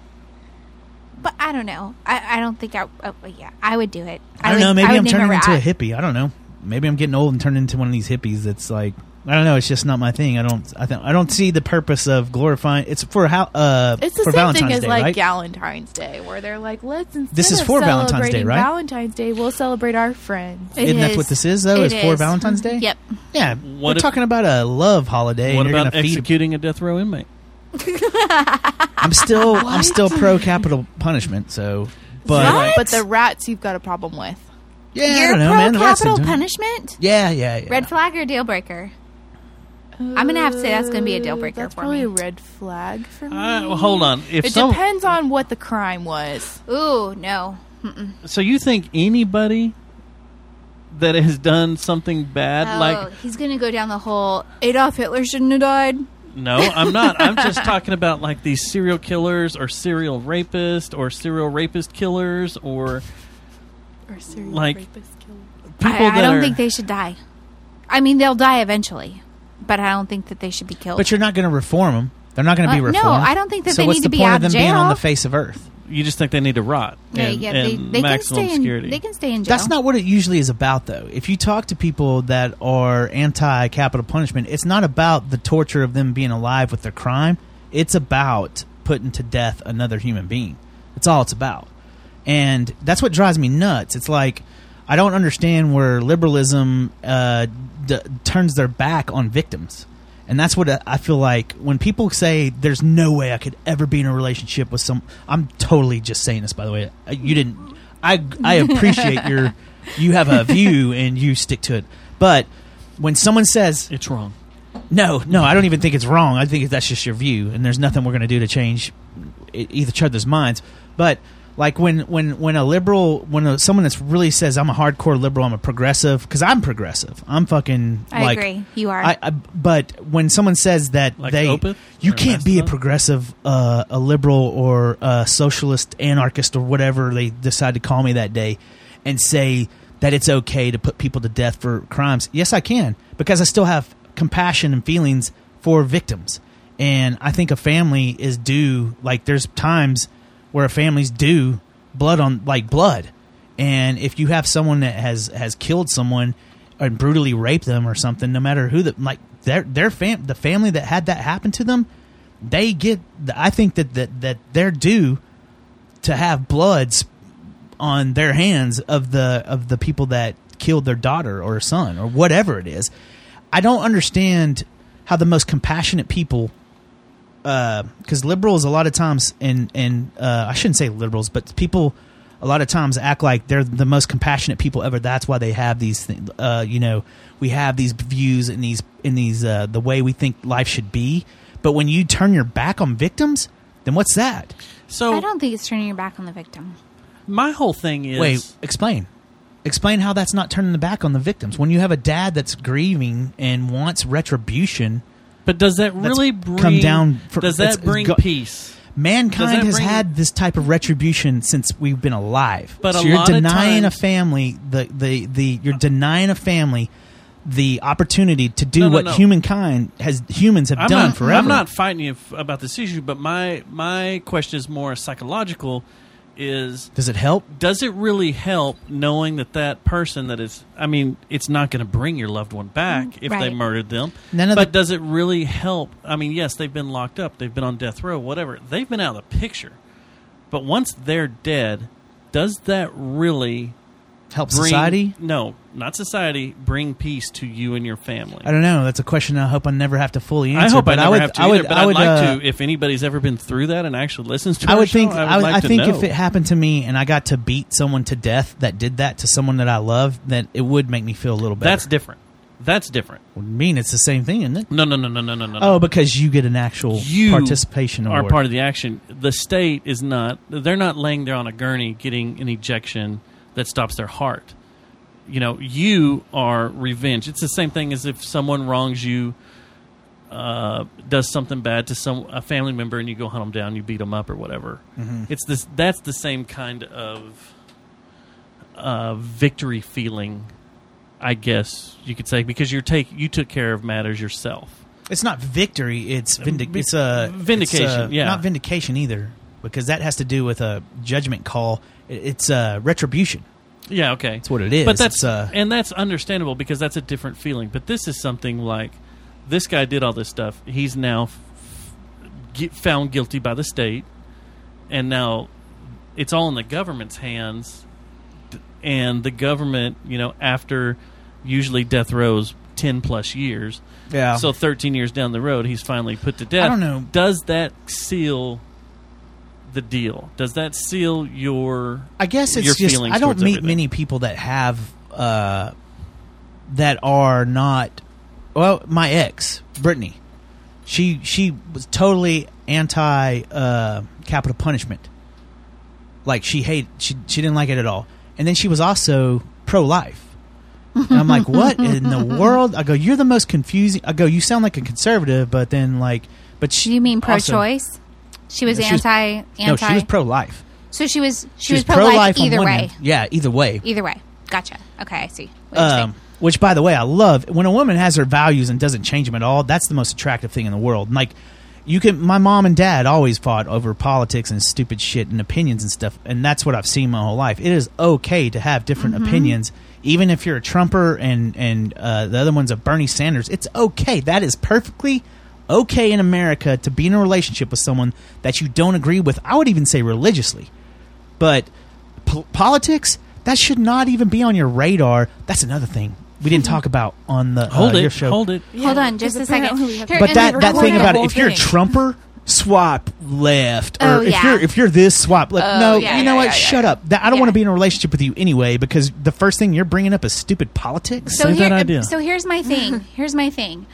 But I don't know. I don't think I. Yeah, I would do it. I don't know. would- Maybe would I'm name turning into a rat. hippie. I don't know. Maybe I'm getting old and turning into one of these hippies. That's like I don't know. It's just not my thing. I don't see the purpose of glorifying. It's for how. It's the for same Valentine's thing as Day, like right? Valentine's Day, where they're like, let's instead This is of for Valentine's Day, celebrating right? Valentine's Day, we'll celebrate our friends. It Isn't that is. what this is though? It Is for is. Valentine's Day? Yep. Yeah. What We're if- talking about a love holiday. What and you're about gonna feed. executing a death row inmate? I'm still pro capital punishment. So, but What? But the rats, you've got a problem with. yeah, I You're don't know, pro man. The rats capital are doing- punishment. Yeah. Red flag or deal breaker? I'm gonna have to say that's gonna be a deal breaker That's for probably me. a red flag for me. Well, hold on. If It some, depends on what the crime was. Ooh, no. so you think anybody that has done something bad, Oh, like he's gonna go down the whole Adolf Hitler shouldn't have died. no, I'm not. I'm just talking about like these serial killers or serial rapists or serial rapist killers or Or serial Like- rapist killer. people I that don't are. think they should die. I mean, they'll die eventually, but I don't think that they should be killed. But you're not going to reform them. They're not going to be No, reformed. I don't think that so they what's need the to be point out of them of being on jail. the face of Earth? You just think they need to rot. Yeah, and, yeah. and They can maximum stay in. security. They can stay in jail. That's not what it usually is about, though. If you talk to people that are anti-capital punishment, it's not about the torture of them being alive with their crime. It's about putting to death another human being. That's all it's about. And that's what drives me nuts. It's like, I don't understand where liberalism turns their back on victims. And that's what I feel like when people say there's no way I could ever be in a relationship with some. I'm totally just saying this, by the way. You didn't. I appreciate you have a view and you stick to it. But when someone says it's wrong, no, I don't even think it's wrong. I think that's just your view, and there's nothing we're going to do to change each other's minds. But like when a liberal, someone that's really says I'm a hardcore liberal, I'm a progressive, because I'm progressive. I'm fucking. I agree. You are. But when someone says that like you can't be a progressive, a liberal, or a socialist, anarchist, or whatever they decide to call me that day, and say that it's okay to put people to death for crimes. Yes, I can, because I still have compassion and feelings for victims, and I think a family is due. Like there's times where a family's due blood, and if you have someone that has killed someone and brutally raped them or something, no matter who the family that had that happen to them, they get. I think that they're due to have bloods on their hands of the people that killed their daughter or son or whatever it is. I don't understand how the most compassionate people. Because liberals a lot of times, and I shouldn't say liberals, but people a lot of times act like they're the most compassionate people ever. That's why they have these things. We have these views and these the way we think life should be. But when you turn your back on victims, then what's that? So I don't think it's turning your back on the victim. My whole thing is explain how that's not turning the back on the victims. When you have a dad that's grieving and wants retribution. But does that really bring peace? Mankind has had this type of retribution since we've been alive. But so you're denying a family you're denying a family the opportunity to do what humans have done forever. I'm not fighting you about this issue, but my question is more psychological. Does it help? Does it really help knowing that person that is... I mean, it's not going to bring your loved one back if they murdered them. But does it really help? I mean, yes, they've been locked up. They've been on death row, whatever. They've been out of the picture. But once they're dead, does that really... help society? No, not society. Bring peace to you and your family. I don't know. That's a question I hope I never have to fully answer. I hope I never have to either, but I'd like to. If anybody's ever been through that and actually listens to I our would show, think. I think know. if it happened to me and I got to beat someone to death that did that to someone that I love, then it would make me feel a little better. That's different. What do you mean? It's the same thing, isn't it? No. Oh, because you get an actual participation award. Are part of the action. The state is not. They're not laying there on a gurney getting an ejection that stops their heart. You are revenge. It's the same thing as if someone wrongs you, does something bad to a family member, and you go hunt them down, you beat them up or whatever. Mm-hmm. That's the same kind of victory feeling, I guess you could say, because you took care of matters yourself. It's not victory. It's vindication. Yeah, not vindication either, because that has to do with a judgment call. It's retribution. Yeah, okay. That's what it is. But that's understandable because that's a different feeling. But this is something like this guy did all this stuff. He's now found guilty by the state, and now it's all in the government's hands. And the government, after usually death row's 10+ years, so 13 years down the road, he's finally put to death. I don't know. Does that seal the deal? Does that seal your... I guess it's just... I don't meet many people that have... that are not... Well, my ex, Brittany, she was totally anti-capital punishment. Like, she didn't like it at all. And then she was also pro-life. And I'm like, what in the world? I go, you're the most confusing... I go, you sound like a conservative, but then like... But she... You mean pro-choice? She was anti. No, she was pro-life. So she was pro-life either way. Yeah, either way. Either way. Gotcha. Okay, I see. What you're saying. Which, by the way, I love. When a woman has her values and doesn't change them at all, that's the most attractive thing in the world. Like, My mom and dad always fought over politics and stupid shit and opinions and stuff, and that's what I've seen my whole life. It is okay to have different opinions, even if you're a Trumper and the other one's a Bernie Sanders. It's okay. That is perfectly okay in America to be in a relationship with someone that you don't agree with. I would even say religiously, but politics, that should not even be on your radar. That's another thing we didn't talk about on the your show. Hold it. Hold on, just a second. But that thing about it, if you're a Trumper, swap left, or if you're this, swap left. Shut up. I don't want to be in a relationship with you anyway, because the first thing you're bringing up is stupid politics. So here's my thing.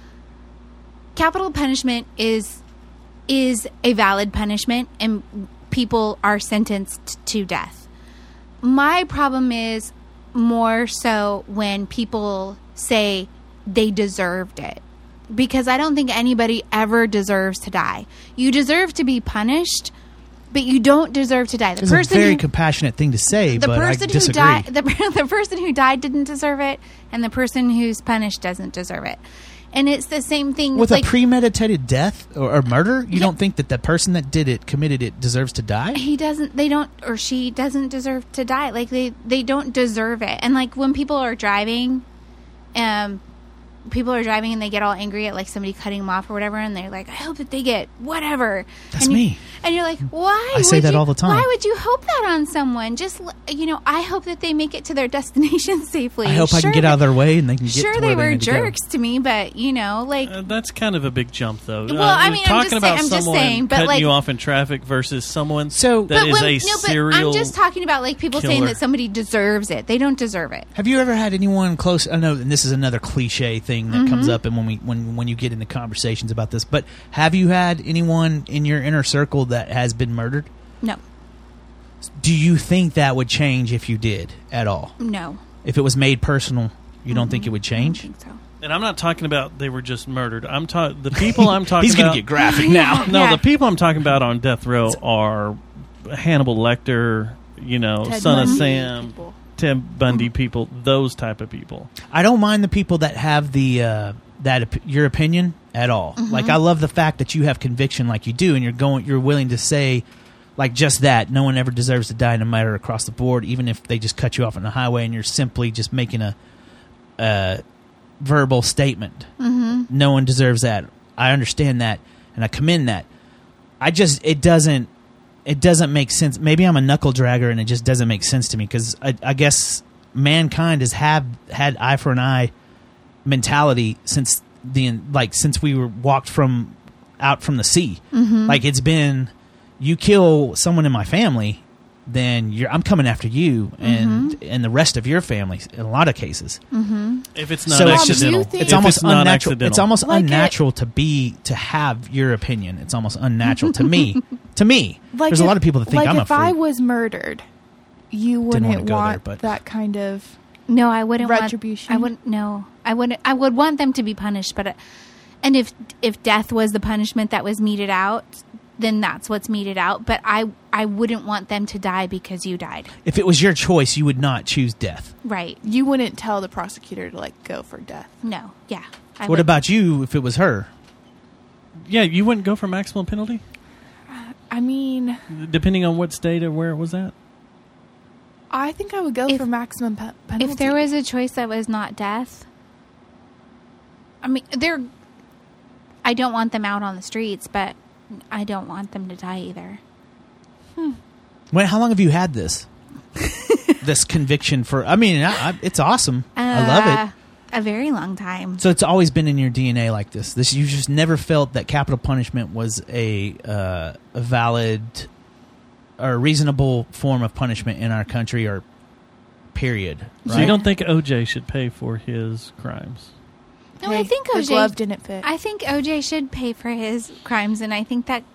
Capital punishment is a valid punishment, and people are sentenced to death. My problem is more so when people say they deserved it, because I don't think anybody ever deserves to die. You deserve to be punished, but you don't deserve to die. It's a very compassionate thing to say, but I disagree. The person who died didn't deserve it, and the person who's punished doesn't deserve it. And it's the same thing with a premeditated death or murder. You don't think that the person that committed it deserves to die? He doesn't. They don't, or she doesn't deserve to die. Like they don't deserve it. And like when people are driving, and they get all angry at like somebody cutting them off or whatever, and they're like, I hope that they get whatever. That's me. And you're like, why? I say that all the time. Why would you hope that on someone? Just, I hope that they make it to their destination safely. I hope I can get out of their way and they can get to where they were need to jerks go. to me, but, that's kind of a big jump, though. Well, I mean, I'm just saying, but cutting you off in traffic versus someone serial serial I'm just talking about, like, people saying killer. that somebody deserves it. They don't deserve it. Have you ever had anyone close? I know, and this is another cliche thing that comes up, and when you get into conversations about this, but have you had anyone in your inner circle that has been murdered? No. Do you think that would change if you did at all? No. If it was made personal, you don't think it would change? I don't think so. And I'm not talking about they were just murdered. The people I'm talking He's about. He's going to get graphic now. No, the people I'm talking about on death row are Hannibal Lecter, Ted Son Bundy of Sam, people. Ted Bundy people, those type of people. I don't mind the people that have your opinion at all. Like, I love the fact that you have conviction like you do, and you're willing to say, like, just that no one ever deserves to die, no matter across the board, even if they just cut you off on the highway and you're simply just making a verbal statement. No one deserves that. I understand that, and I commend that. It doesn't make sense. Maybe I'm a knuckle dragger and it just doesn't make sense to me, because I guess mankind has had eye for an eye mentality since we were walked out from the sea. Like, it's been, you kill someone in my family, then I'm coming after you and the rest of your family in a lot of cases. If it's not accidental, it's almost unnatural. It's almost unnatural to have your opinion. It's almost unnatural to me. To me, there's a lot of people that think I'm a freak. If I was murdered, you wouldn't want that kind of no. I wouldn't retribution. I wouldn't. No, I wouldn't. I would want them to be punished, but and if death was the punishment that was meted out, then that's what's meted out. But I wouldn't want them to die because you died. If it was your choice, you would not choose death. Right. You wouldn't tell the prosecutor to go for death. No. Yeah. What about you if it was her? Yeah, you wouldn't go for maximum penalty? I mean, depending on what state or where it was at? I think I would go for maximum penalty. If there was a choice that was not death, I mean, I don't want them out on the streets, but I don't want them to die either. How long have you had this? This conviction for? I mean, it's awesome. I love it. A very long time. So it's always been in your DNA like this. You just never felt that capital punishment was a valid or reasonable form of punishment in our country, or period. Right? So you don't think OJ should pay for his crimes? No, I think OJ glove didn't fit. I think OJ should pay for his crimes, and I think that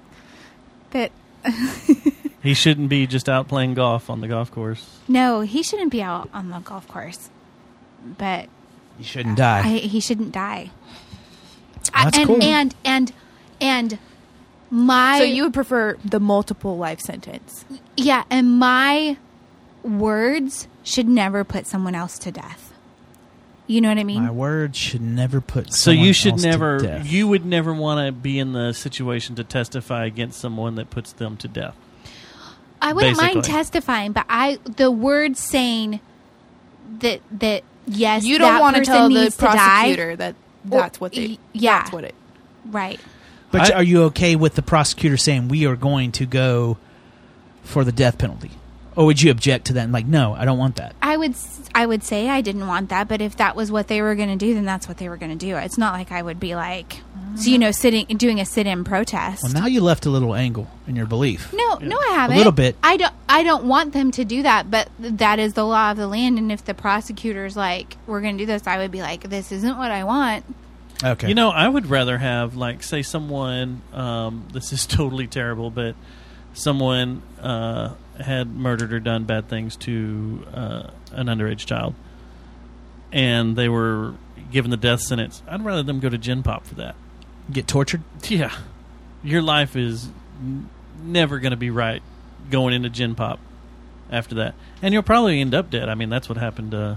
he shouldn't be just out playing golf on the golf course. No, he shouldn't be out on the golf course. But he shouldn't die. He shouldn't die. That's cool. And my... So you would prefer the multiple life sentence? Yeah, and my words should never put someone else to death. You know what I mean? My word should never put. So you should someone else to never. death. You would never want to be in the situation to testify against someone that puts them to death. I wouldn't mind basically. testifying, but the word saying that yes, You don't want to tell the needs to die. prosecutor that that's what they. Yeah. That's what it. Right. But I- are you okay with the prosecutor saying we are going to go for the death penalty? Or would you object to that and like, no, I don't want that? I would say I didn't want that, but if that was what they were going to do, then that's what they were going to do. It's not like I would be like, doing a sit-in protest. Well, now you left a little angle in your belief. No, I haven't. A little bit. I don't want them to do that, but that is the law of the land. And if the prosecutor's like, we're going to do this, I would be like, this isn't what I want. Okay. You know, I would rather have, like, say someone, this is totally terrible, but someone had murdered or done bad things to an underage child, and they were given the death sentence. I'd rather them go to Gen Pop for that. Get tortured? Yeah. Your life is never going to be right going into Gen Pop after that. And you'll probably end up dead. I mean, that's what happened to,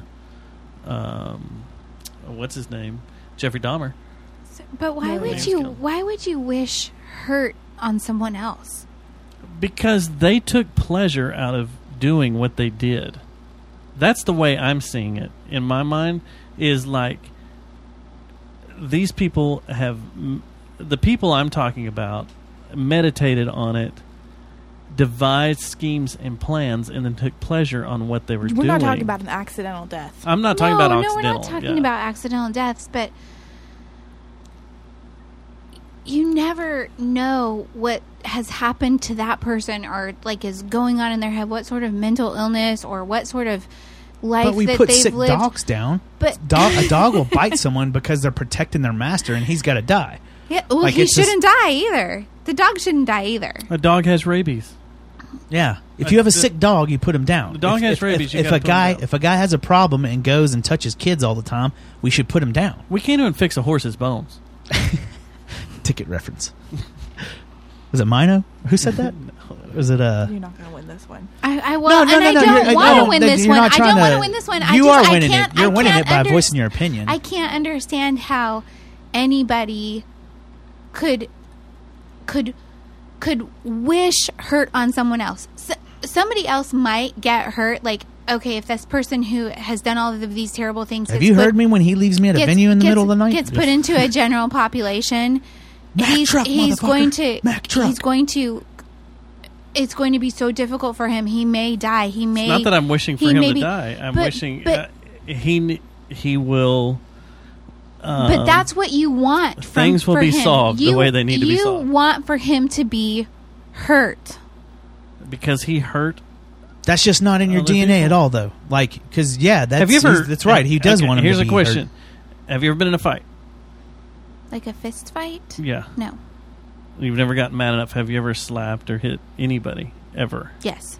what's his name? Jeffrey Dahmer. But why would you wish hurt on someone else? Because they took pleasure out of doing what they did. That's the way I'm seeing it. In my mind, is like these people have, the people I'm talking about, meditated on it, devised schemes and plans, and then took pleasure on what they were doing. We're not talking about an accidental death. I'm not talking about accidental. No, we're not talking about accidental deaths, but you never know what has happened to that person or like is going on in their head, what sort of mental illness or what sort of life But we that put they've sick lived. dogs down. But a dog will bite someone because they're protecting their master and he's got to die. yeah, well, Like, he it's just- shouldn't die either. The dog shouldn't die either. A dog has rabies. Yeah. If you have a sick dog, you put him down. The dog has rabies, you gotta put him down. If a guy has a problem and goes and touches kids all the time, we should put him down. We can't even fix a horse's bones. Ticket reference. Was it Mino? Who said that? Was it You're not going to win this one. I No, don't you're- want to win this you're one. not I trying don't want to- to win this one. You I are winning can't, it. You're winning it by under- voicing your opinion. I can't understand how anybody could wish hurt on someone else. Somebody else might get hurt. Like, okay, if this person who has done all of these terrible things Have you heard me when he leaves me at a venue in the middle of the night? Gets put into a general population. Mack truck, he's going motherfucker. to. Mack truck. He's going to. It's going to be so difficult for him. He may die. He may. It's not that I'm wishing for he him may to be- die. I'm but- wishing but- he will. But that's what you want. Things will for be him. solved the way they need to be You solved. want for him to be hurt. Because he hurt. That's just not in your Other DNA people. at all, though. Like, because that's Have you ever? that's right. He does okay, want him. Here's to a be question: hurt. Have you ever been in a fight? Like a fist fight? Yeah. No. You've never gotten mad enough. Have you ever slapped or hit anybody ever? Yes.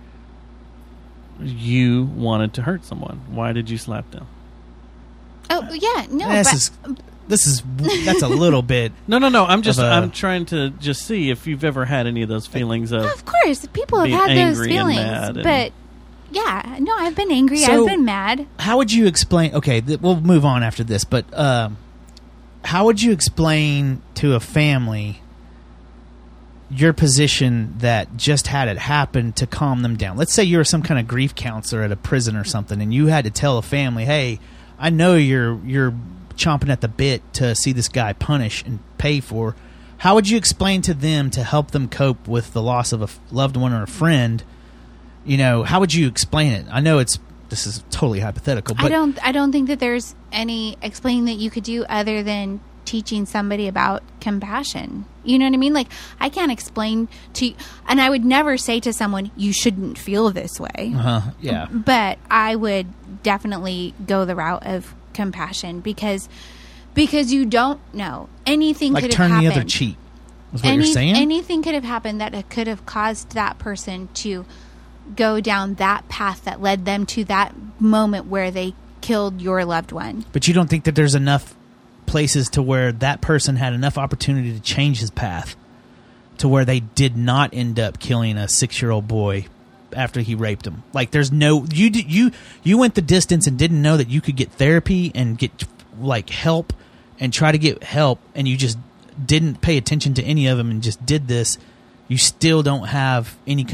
You wanted to hurt someone. Why did you slap them? Oh yeah. No. That's a little bit. No. I'm just. Of a- I'm trying to just see if you've ever had any of those feelings of. Of course, people have being had those angry and feelings, mad and- but yeah, no, I've been angry. So- I've been mad. How would you explain? Okay, we'll move on after this, but how would you explain to a family your position that just had it happen to calm them down? Let's say you were some kind of grief counselor at a prison or something, and you had to tell a family, "Hey, I know you're chomping at the bit to see this guy punish and pay for." How would you explain to them to help them cope with the loss of a loved one or a friend? You know, how would you explain it? I know this is totally hypothetical, but I don't think that there's any explaining that you could do other than teaching somebody about compassion. You know what I mean? Like, I can't explain to you, and I would never say to someone, you shouldn't feel this way. yeah. But I would definitely go the route of compassion because you don't know. Anything Like could turn have the happened. other cheek. Is what you're saying? Anything could have happened that could have caused that person to go down that path that led them to that moment where they killed your loved one. But you don't think that there's enough places to where that person had enough opportunity to change his path to where they did not end up killing a 6-year-old boy after he raped him. Like, there's no you went the distance and didn't know that you could get therapy and get like help and try to get help, and you just didn't pay attention to any of them and just did this. You still don't have any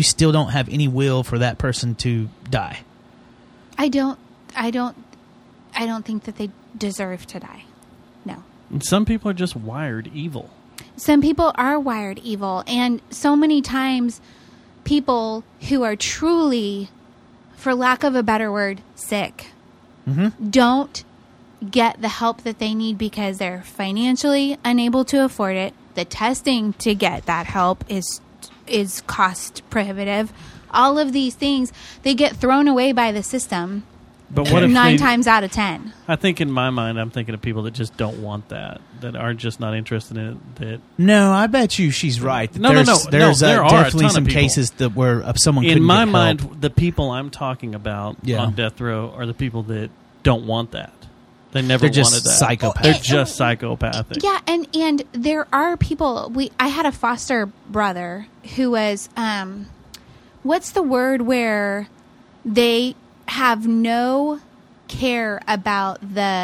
will for that person to die. I don't think that they deserve to die. No. And some people are just wired evil. Some people are wired evil, and so many times people who are truly, for lack of a better word, sick, don't get the help that they need because they're financially unable to afford it. The testing to get that help is cost prohibitive. All of these things, they get thrown away by the system. But what if 9 times out of 10? I think in my mind, I'm thinking of people that just don't want that are just not interested in it. No, I bet you she's right. No. There's there are definitely a ton some of people. cases that where someone couldn't in my get mind, help. the people I'm talking about on death row are the people that don't want that. They never They're just wanted that. psychopaths. They're just psychopathic. Yeah, and there are people. I had a foster brother who was what's the word where they have no care about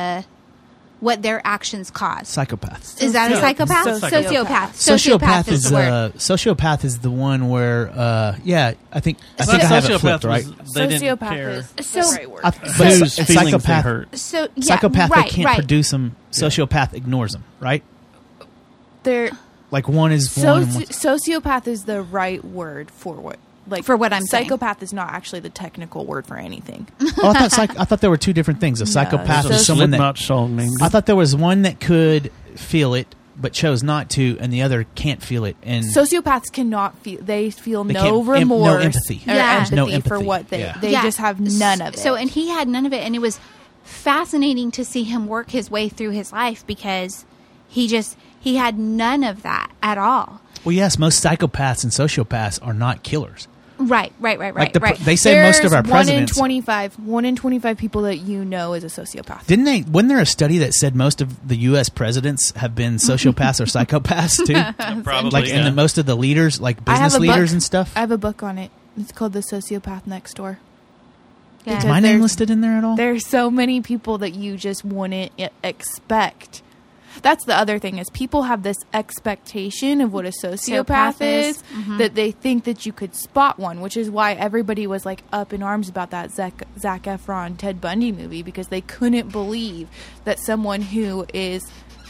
what their actions cause. Psychopaths. Is that a psychopath? Sociopath. Sociopath is the word. Sociopath is the one where I think I But have it sociopath flipped, right? They didn't Sociopath care. is the So- right word. But Whose feelings they psychopath, hurt. So yeah, psychopath right, that can't right. produce them. Sociopath ignores them, right? They're Like one is one. And one's- sociopath is the right word for what I'm saying. Psychopath is not actually the technical word for anything. Oh, I thought there were two different things. A psychopath There's a is someone that Slipknot song named I thought there was one that could feel it but chose not to, and the other can't feel it. And Sociopaths cannot feel. They feel They no can't- remorse, no empathy. or Yeah. empathy, No for empathy. what they Yeah. they Yeah. just have none of it. So, and he had none of it, and it was fascinating to see him work his way through his life because he had none of that at all. well, yes, most psychopaths and sociopaths are not killers. Right. Like right. they say most of our presidents. One in 25 people that you know is a sociopath. Wasn't there a study that said most of the U.S. presidents have been sociopaths or psychopaths too? Probably, Like, and most of the leaders, like business leaders and stuff. I have a book on it. It's called The Sociopath Next Door. Yeah. Is my name listed in there at all? There's so many people that you just wouldn't expect. That's the other thing is people have this expectation of what a sociopath is that they think that you could spot one, which is why everybody was like up in arms about that Zac Efron Ted Bundy movie because they couldn't believe that someone who is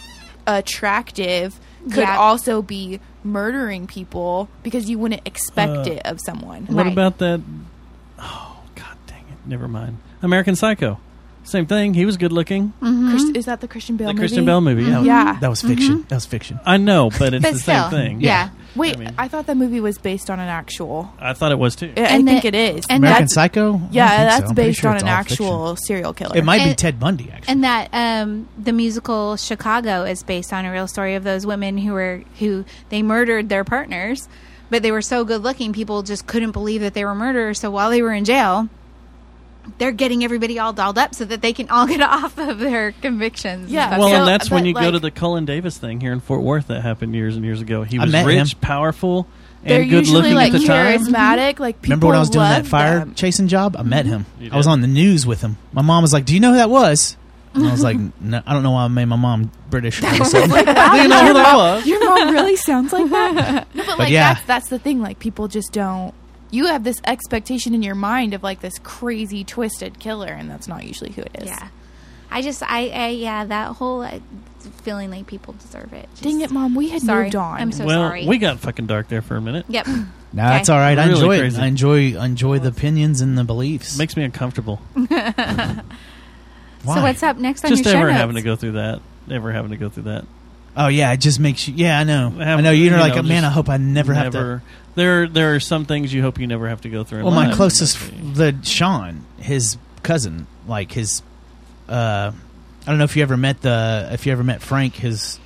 attractive could also be murdering people because you wouldn't expect it of someone. What Right. about that? Oh, God dang it. Never mind. American Psycho. Same thing. He was good looking. Is that the Christian Bale The movie? Christian Bale movie. Yeah. Yeah. That was fiction. That was fiction. I know, but it's But the still, same thing. yeah. Wait, I mean- I thought that movie was based on an actual. I thought it was too. I And think the- it is. and American that's- Psycho? I don't Yeah, think so. that's I'm pretty based sure on it's an all fiction. actual serial killer. It might be And- Ted Bundy, actually. And that the musical Chicago is based on a real story of those women who they murdered their partners, but they were so good looking, people just couldn't believe that they were murderers. So while they were in jail, they're getting everybody all dolled up so that they can all get off of their convictions. Yeah. Well, So, and that's when but, you go to like- the Cullen Davis thing here in Fort Worth that happened years and years ago. He I was met rich, him. powerful, They're and good usually looking like at the time. charismatic. Like people Remember when I was doing that love fire them. chasing job? I met him. You I was did? on the news with him. My mom was like, "Do you know who that was?" And I was like, "No, I don't know why I made my mom British." all of a sudden. Do you know who that was? Your mom really sounds like that. No, but like yeah. that's the thing. Like people just don't. You have this expectation in your mind of like this crazy twisted killer, and that's not usually who it is. Yeah. That whole feeling like people deserve it. Just- Dang it, Mom! We had Sorry. moved on. I'm so well, sorry. we got fucking dark there for a minute. Yep. No, that's all right. I Really enjoy it. crazy. I enjoy the opinions and the beliefs. Makes me uncomfortable. Why? So what's up next on Just your show ever notes? having to go through that. Ever having to go through that. Oh yeah, it just makes you. Yeah, I know. Have- I know. You're you like, know, man. just I hope I never have to. There are some things you hope you never have to go through. In Well, my life. closest, Sean, his cousin, like his. I don't know if you ever met Frank, his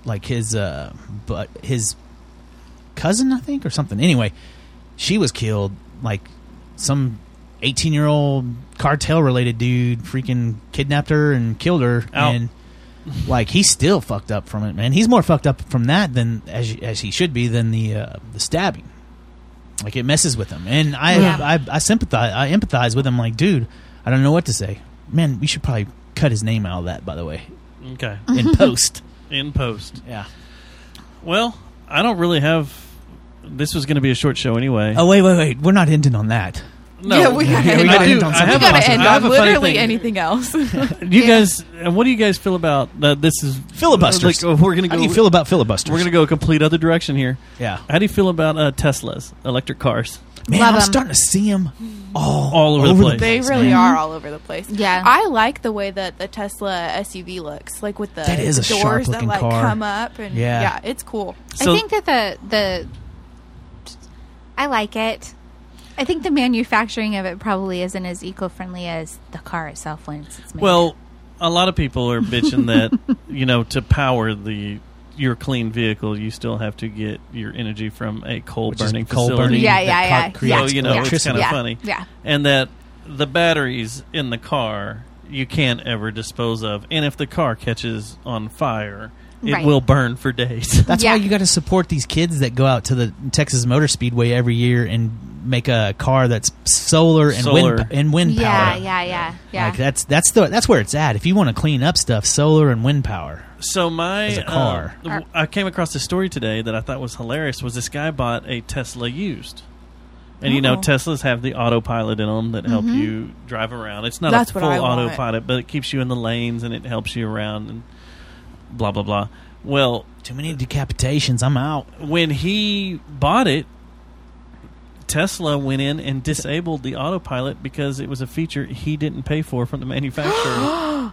but his cousin, I think, or something. Anyway, she was killed. Like some 18-year-old cartel-related dude freaking kidnapped her and killed her, Ow. and like he's still fucked up from it, man. He's more fucked up from that than as he should be than the stabbing. Like, it messes with him. And I sympathize. I empathize with him. Like, dude, I don't know what to say. Man, we should probably cut his name out of that, by the way. Okay. In post. In post. Yeah. Well, I don't really have... This was going to be a short show anyway. Oh, wait. We're not ending on that. No. Yeah, we gotta end gotta on end on something. something We gotta positive. end I have on a funny literally thing. anything else. What do you guys feel about this? Is Filibusters. Like, we're gonna How go. do you feel about filibusters? We're gonna go a complete other direction here. Yeah. How do you feel about Teslas, electric cars? Man, Love I'm 'em. starting to see them All over the place. They really man. are all over the place. Yeah. I like the way that the Tesla SUV looks, like with the That is a doors that sharp-looking like car. come up, and Yeah. it's cool. So- I think that the I like it. I think the manufacturing of it probably isn't as eco-friendly as the car itself once it's made. Well, a lot of people are bitching that to power your clean vehicle, you still have to get your energy from a coal Which is burning coal facility. burning. yeah, that yeah, yeah. creates So, it's kind of yeah. funny. Yeah. And that the batteries in the car you can't ever dispose of. And if the car catches on fire, it Right. will burn for days. That's Yeah. why you got to support these kids that go out to the Texas Motor Speedway every year and make a car that's solar and wind power. Yeah. Like that's where it's at. If you want to clean up stuff, solar and wind power. So As a car. I came across a story today that I thought was hilarious. Was this guy bought a Tesla used, and Teslas have the autopilot in them that help you drive around. It's not That's a what full I want. autopilot, but it keeps you in the lanes and it helps you around and blah blah blah. Well, Too many decapitations. I'm out. when he bought it, Tesla went in and disabled the autopilot because it was a feature he didn't pay for from the manufacturer.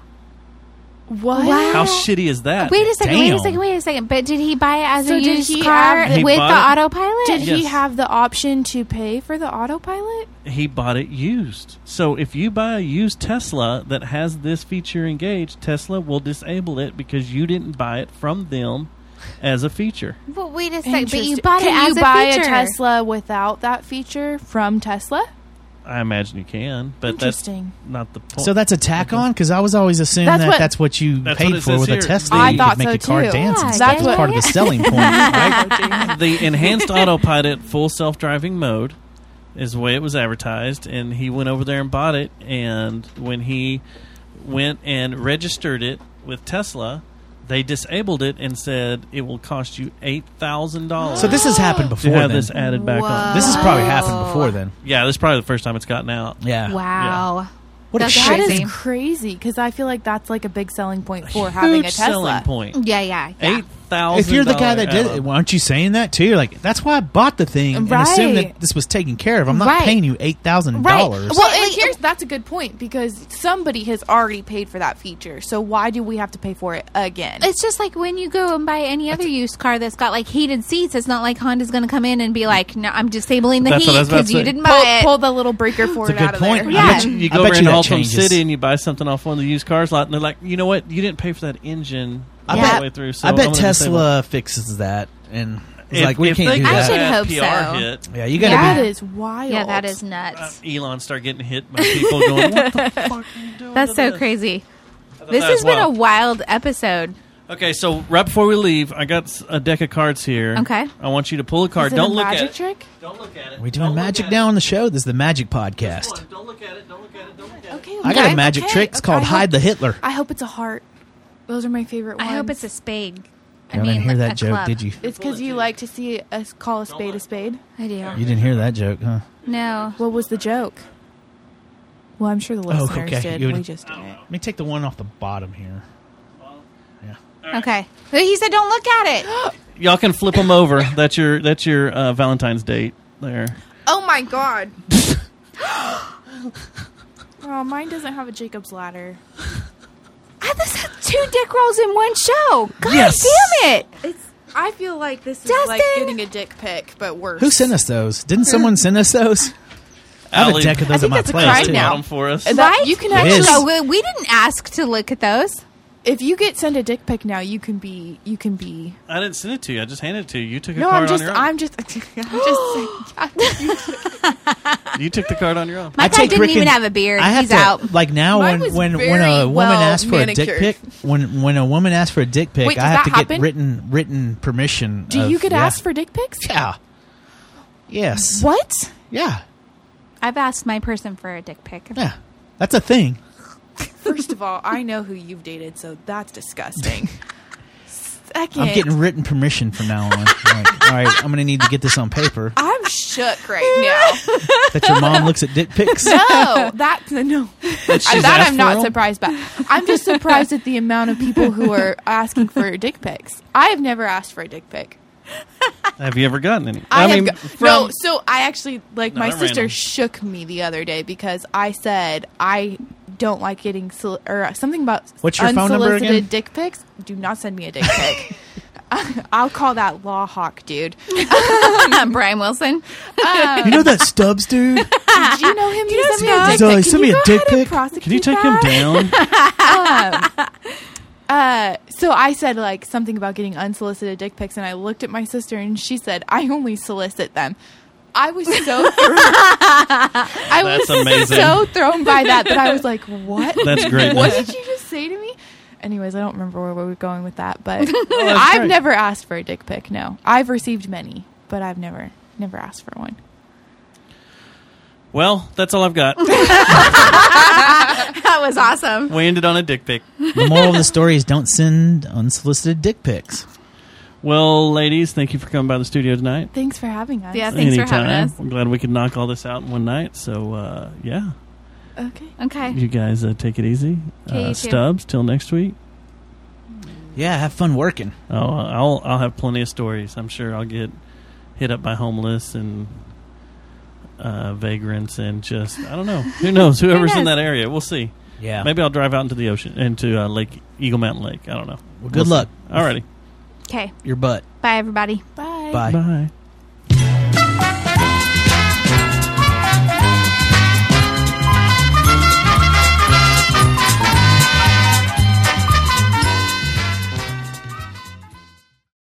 What? Wow. How shitty is that? Wait a second. Damn. Wait a second. But did he buy it as So a did used he car have- He with the bought it- autopilot? Did he Yes. have the option to pay for the autopilot? He bought it used. So if you buy a used Tesla that has this feature engaged, Tesla will disable it because you didn't buy it from them as a feature. But wait a second. But you Interesting. bought it Can as you buy a feature. a Tesla without that feature from Tesla? I imagine you can, but that's Interesting. not the point. So that's a tack on because I was always assuming That's what- that's what you That's paid what it for says with a here. Tesla. I you thought could make so, a car too. dance and Yeah, stuff. that's That's part of the selling point, right? The enhanced autopilot full self-driving mode is the way it was advertised, and he went over there and bought it, and when he went and registered it with Tesla, they disabled it and said it will cost you $8,000 So this has happened to before. have Then this added back on. this has probably happened before. Then Yeah, this is probably the first time it's gotten out. yeah. Wow. What a That's shit. That crazy. is crazy because I feel like that's like a big selling point for having a Huge Tesla. selling point. Yeah. $8,000. If you're the guy that did it, aren't you saying that too? You're like, that's why I bought the thing and assumed Right. that this was taken care of. I'm not Right. paying you $8,000. Right. Well, and that's a good point because somebody has already paid for that feature. So why do we have to pay for it again? It's just like when you go and buy any other used car that's got like heated seats. It's not like Honda's going to come in and be like, "No, I'm disabling the That's what I heat was about to because you say. didn't buy it." pull the little breaker for It's a it good out of point. there. I Yeah. bet You I go bet over you in that Haltom changes. City and you buy something off one of the used cars lot, and they're like, you know what? You didn't pay for that engine I all bet- the way through. So I I'm bet gonna disable it. Tesla fixes that, and it's If- like we if can't they do get I that. should that hope PR so. hit, Yeah, you gotta That be. is wild. Yeah, that is nuts. Elon start getting hit by people going, what the fuck are you doing That's to so this? crazy. I thought This that has was been a wild. wild episode. Okay, so right before we leave, I got a deck of cards here. Okay. I want you to pull a card. Is it Don't a look magic at it. trick? Don't look at it. We're doing Don't look magic at now it. on the show. This is the Magic This Podcast. one. Don't look at it. Don't look at it. Don't look at it. Okay, I got okay, a magic okay, trick. It's okay. called I Hide hope- the Hitler. I hope it's a heart. Those are my favorite I ones. hope it's a spade. I didn't hear like that a joke, club. did you? It's because you like to see us call a spade a spade. I do. You didn't hear that joke, huh? No. What was the joke? Well, I'm sure the Oh, listeners okay. did. You We would- just didn't. Let me take the one off the bottom here. Okay. He said, "Don't look at it." Y'all can flip them over. That's your Valentine's date there. Oh my god! Oh, mine doesn't have a Jacob's ladder. I just had 2 dick rolls in one show. God Yes. damn it! I feel like this is Dustin! like getting a dick pic, but worse. Who sent us those? Didn't someone send us those? I have a Allie- deck of I those think at my that's a place crime too. now. Bought 'em for us. That- Right? you can It is. actually. So we didn't ask to look at those. If you get sent a dick pic now, you can be. I didn't send it to you. I just handed it to you. You took a No, card I'm just. on your own. I'm just. I'm just. You took the card on your own. My I guy take didn't Rick even and- have a beard. I have He's to, out. like now Mine when was a very woman well asks for a dick manicured. pic, when a woman asks for a dick pic, Wait, I does have that to get happen? written permission. Do of- you get yeah. asked for dick pics? Yeah. Yes. What? Yeah. I've asked my person for a dick pic. Yeah. That's a thing. First of all, I know who you've dated, so that's disgusting. Second, I'm getting written permission from now on. All right, I'm going to need to get this on paper. I'm shook right now. That your mom looks at dick pics? No, that she's that asked I'm not for 'em? surprised by. I'm just surprised at the amount of people who are asking for dick pics. I have never asked for a dick pic. Have you ever gotten any? No. So I actually my Not sister random. shook me the other day because I said I don't like getting or something about What's your phone number unsolicited again? dick pics. Do not send me a dick pic. I'll call that law hawk, dude. Brian Wilson. You know that Stubbs dude? Did you know him? You send me a dick Zoe, pic. send me a dick pic. Can you take him down? So I said something about getting unsolicited dick pics, and I looked at my sister, and she said, "I only solicit them." I was so That's amazing. so thrown by that I was like, "What? That's great. What did you just say to me?" Anyways, I don't remember where we were going with that, but that's I've great. never asked for a dick pic. No, I've received many, but I've never asked for one. Well, that's all I've got. That was awesome. We ended on a dick pic. The moral of the story is don't send unsolicited dick pics. Well, ladies, thank you for coming by the studio tonight. Thanks for having us. Yeah, thanks for having us. I'm glad we could knock all this out in one night. So, yeah. Okay. Okay. You guys take it easy. Okay, you too. Stubbs, till next week. Yeah, have fun working. Oh, I'll have plenty of stories. I'm sure I'll get hit up by homeless and vagrants and just, I don't know. Who knows? Whoever's in that area. We'll see. Yeah. Maybe I'll drive out into the ocean, into Eagle Mountain Lake. I don't know. Well, good luck. Alrighty. Okay. Your butt. Bye, everybody. Bye. Bye. Bye.